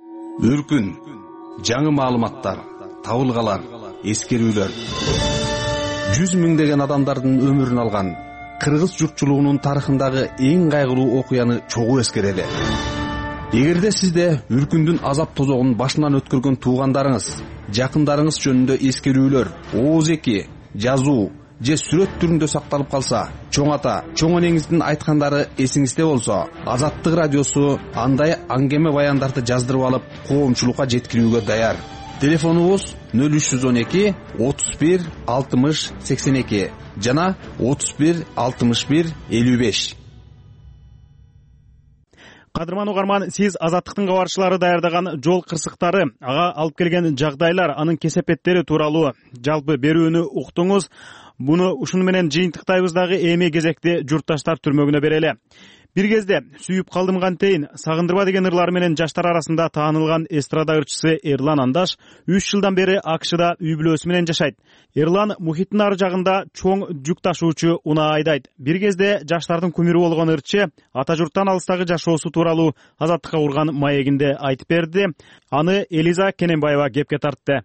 Өркүн, жаңы маалыматтар, табылгалар, эскерүүлөр. Жүз миңдеген адамдардын өмүрүн алган кыргыз журтчулугунун тарыхындагы эң кайгылуу окуяны чогуу эскерели. Эгерде сизде үркүндүн азап тозогун башынан өткөргөн туугандарыңыз, жакындарыңыз жөнүндө эскерүүлөр, ооз эки, жазуу же сүрөт түрүндө сакталып калса, чоң ата, чоң энеңиздин айткандары эсиңизде болсо, Азаттык радиосу андай аңгеме баяндарды жаздырып алып, коомчулукка жеткирүүгө даяр. Телефонубуз нөл үч жүз он эки отуз бир алтымыш сексен эки жана отуз бир алтымыш бир элүү беш. Кадырман угарман, сиз Азаттыктын кабарчылары даярдаган жол кырсыктары, ага алып келген жагдайлар, анын кесепеттери тууралуу жалпы берүүнү уктуңуз. Буну ушуну менен жыйынтыктайбыз дагы, эми кезекти журтташтар түрмөгүнө берели. Бир кезде сүйүп калдым кантейин, сагындырба деген ырлары менен жаштар арасында таанылган эстрада ырчысы Эрлан Андаш үч жылдан бери АКШда үй бүлөсү менен жашайт. Эрлан мухиттин ар жагында чоң жүк ташуучу унаа айдайт. Бир кезде жаштардын күмүрү болгон ырчы ата журттан алыстагы жашоосу тууралуу Азаттыкка курган маегинде айтып берди. Аны Элиза Кененбаева кепке тартты.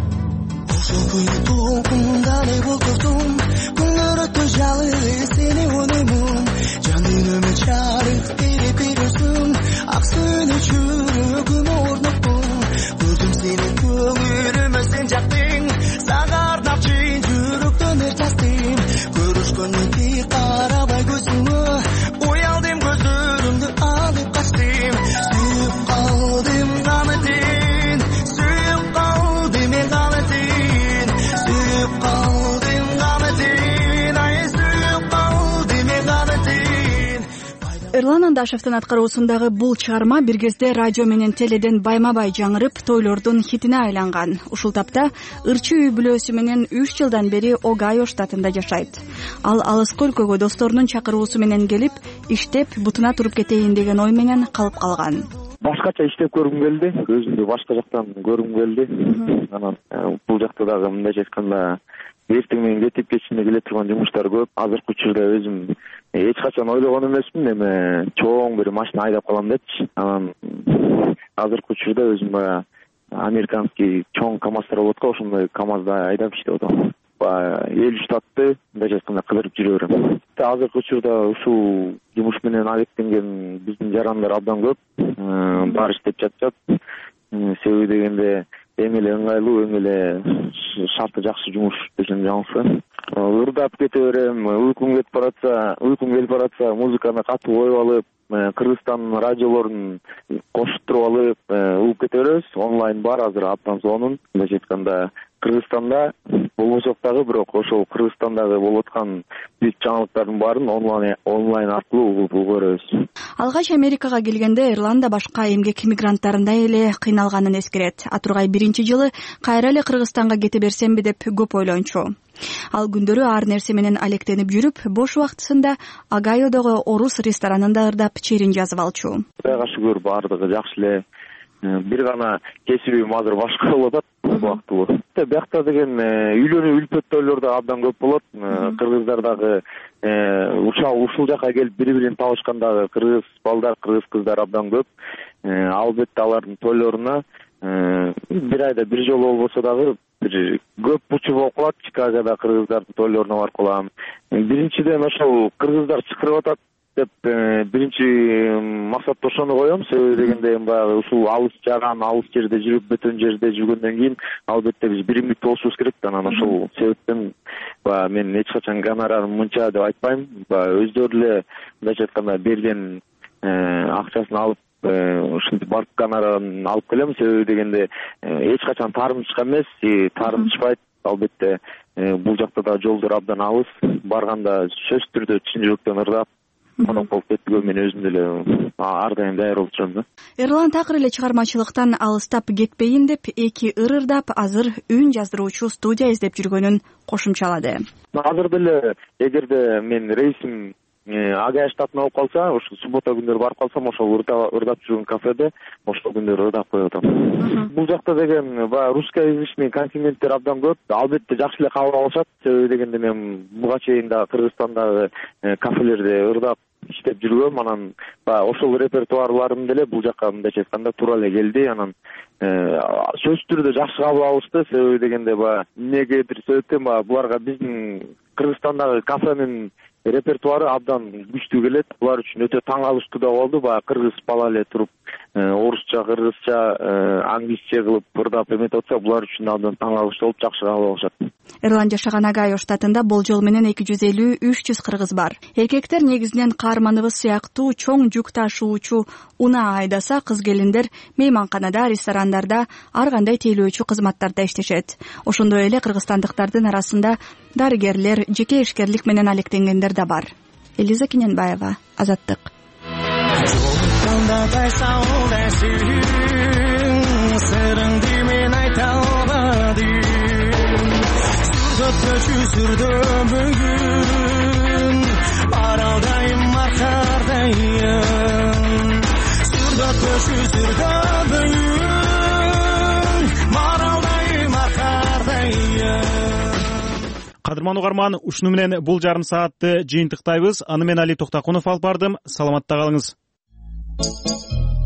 Эрлан Андашевдин аткаруусундагы бул чыгарма бир кезде радио менен теледен байма-бай жаңырып, тойлордун хитине айланган. Ушул тапта ырчы үй бүлөсү менен үч жылдан бери Огайо штатында жашайт. Ал алыскы өлкөгө досторунун чакыруусу менен келип, иштеп, бутуна туруп кетейин деген ой менен калып калган. Башкача иштеп көргүм келди, өзүмдү башка жактан көргүм келди. Анан бул жакта дагы мындайча айтканда эртең менен кетип кечинде келе турган жумуштар көп. Азыркы учурда өзүм эч качан ойлогон эмесмин, эми чоң бир машина айдап калам депчи. Анан азыркы учурда өзүм баягы американский чоң КамАЗдар болот го, ошондой КамАЗды айдап иштеп атам. Элүү штатты мындайча айтканда кыдырып жүрө берем. Азыркы учурда ушул жумуш менен алектенген биздин жарандар абдан көп, баары иштеп жатышат. Себеби дегенде эң эле ыңгайлуу, эң эле шарты жакшы жумуш десем жаңылышпайм. Ырдап кете берем, уйкум кетип баратса, уйкум келип баратса, музыканы катуу коюп алып, Кыргызстан радиолорун коштуруп алып, угуп кете беребиз. Онлайн бар азыр аптан сонун. Мындайча айтканда Кыргызстанда болбосок дагы, бирок ошол Кыргызстандагы болуп аткан бүт жаңылыктардын баарын онлайн онлайн аркылуу угуп көрөбүз. Алгач Америкага келгенде Эрлан да башка эмгек мигранттарындай эле кыйналганын эскерет. Атургай биринчи жылы кайра эле Кыргызстанга кете берсемби деп көп ойлончу. Ал күндөрү ар нерсе менен алектенип жүрүп, бош убактысында Огайодогу орус ресторанында ырдап черин жазып алчу. Кудайга шүгүр, баардыгы жакшы эле. Бир гана кесибим азыр башка болуп атат, убактылуу. Биякта деген үйлөнүү үлпөт тойлор да абдан көп болот. Кыргыздар дагы ушул жака келип бири-бирин табышкандагы кыргыз балдар, кыргыз кыздар абдан көп. Албетте алардын тойлоруна бир айда бир жолу болбосо дагы бир көп учур болуп калат. Чикагода кыргыздардын тойлоруна барып калам. Биринчиден ошол кыргыздар чакырып атат деп биринчи максатты ошону коем. Себеби дегенде баягы ушул алыс жаган, алыс жерде жүрүп, бөтөн жерде жүргөндөн кийин албетте биз биримдик болушубуз керек. Анан ошол себептен баягы мен эч качан гонорарым мынча деп айтпайм. Баягы өздөрү эле мындайча айтканда берген акчасын алып ушинтип барып гонорарын алып келем. Себеби дегенде эч качан таарынтышкан эмес, таарынтышпайт. Албетте бул жакта да жолдор абдан алыс. Барганда сөзсүз түрдө чын жүрөктөн ырдап конок болуп кетүүгө мен өзүм деле ар дайым даяр болуп турам да. Эрлан такыр эле чыгармачылыктан алыстап кетпейин деп эки ыр ырдап азыр үн жаздыруучу студия издеп жүргөнүн кошумчалады. Азыр деле эгерде мен рейсим Огайо штатына болуп калса, ошо суббота күндөрү барып калсам, ошол ырдап жүргөн кафеде ошол күндөрү ырдап коюп атам. Бул жакта деген баягы русскоязычный континенттер абдан көп. Албетте жакшы эле кабыл алышат. Себеби дегенде мен буга чейин да Кыргызстандагы кафелерде ырдап иштеп жүргөм. Анан баягы ошол репертуарларым деле бул жака мындайча айтканда туура эле келди. Анан сөзсүз түрдө жакшы кабыл алышты. Себеби дегенде баягы эмнегедир себептен баягы буларга биздин Кыргызстандагы кафенин репертуары абдан күчтүү келет. Булар үчүн өтө таң калыштуу да болду. Баягы кыргыз бала эле туруп орусча, кыргызча, англисче кылып ырдап эметип атса, булар үчүн абдан таң калыштуу болуп жакшы кабыл алышат. Эрлан жашаган Огайо штатында болжол менен эки жүз элүү үч жүз кыргыз бар. Эркектер негизинен каарманыбыз сыяктуу чоң жүк ташуучу унаа айдаса, кыз келиндер мейманканада, ресторандарда, ар кандай тейлөөчү кызматтарда иштешет. Ошондой эле кыргызстандыктардын арасында дарыгерлер, жеке ишкерлик менен алектенгендер да бар. Элиза Кененбаева, Азаттык. Анадай саудасың, сырыңды мен айта алмадым. Сүрді сүрді бүгін, аралдайым арқардайым. Сүрді сүрді бүгін, аралдайым арқардайым. Кадырман угарман, ушуну менен бул жарым саатты жыйынтыктайбыз. Аны мен Али Токтакунов алып бардым. Саламатта калыңыз.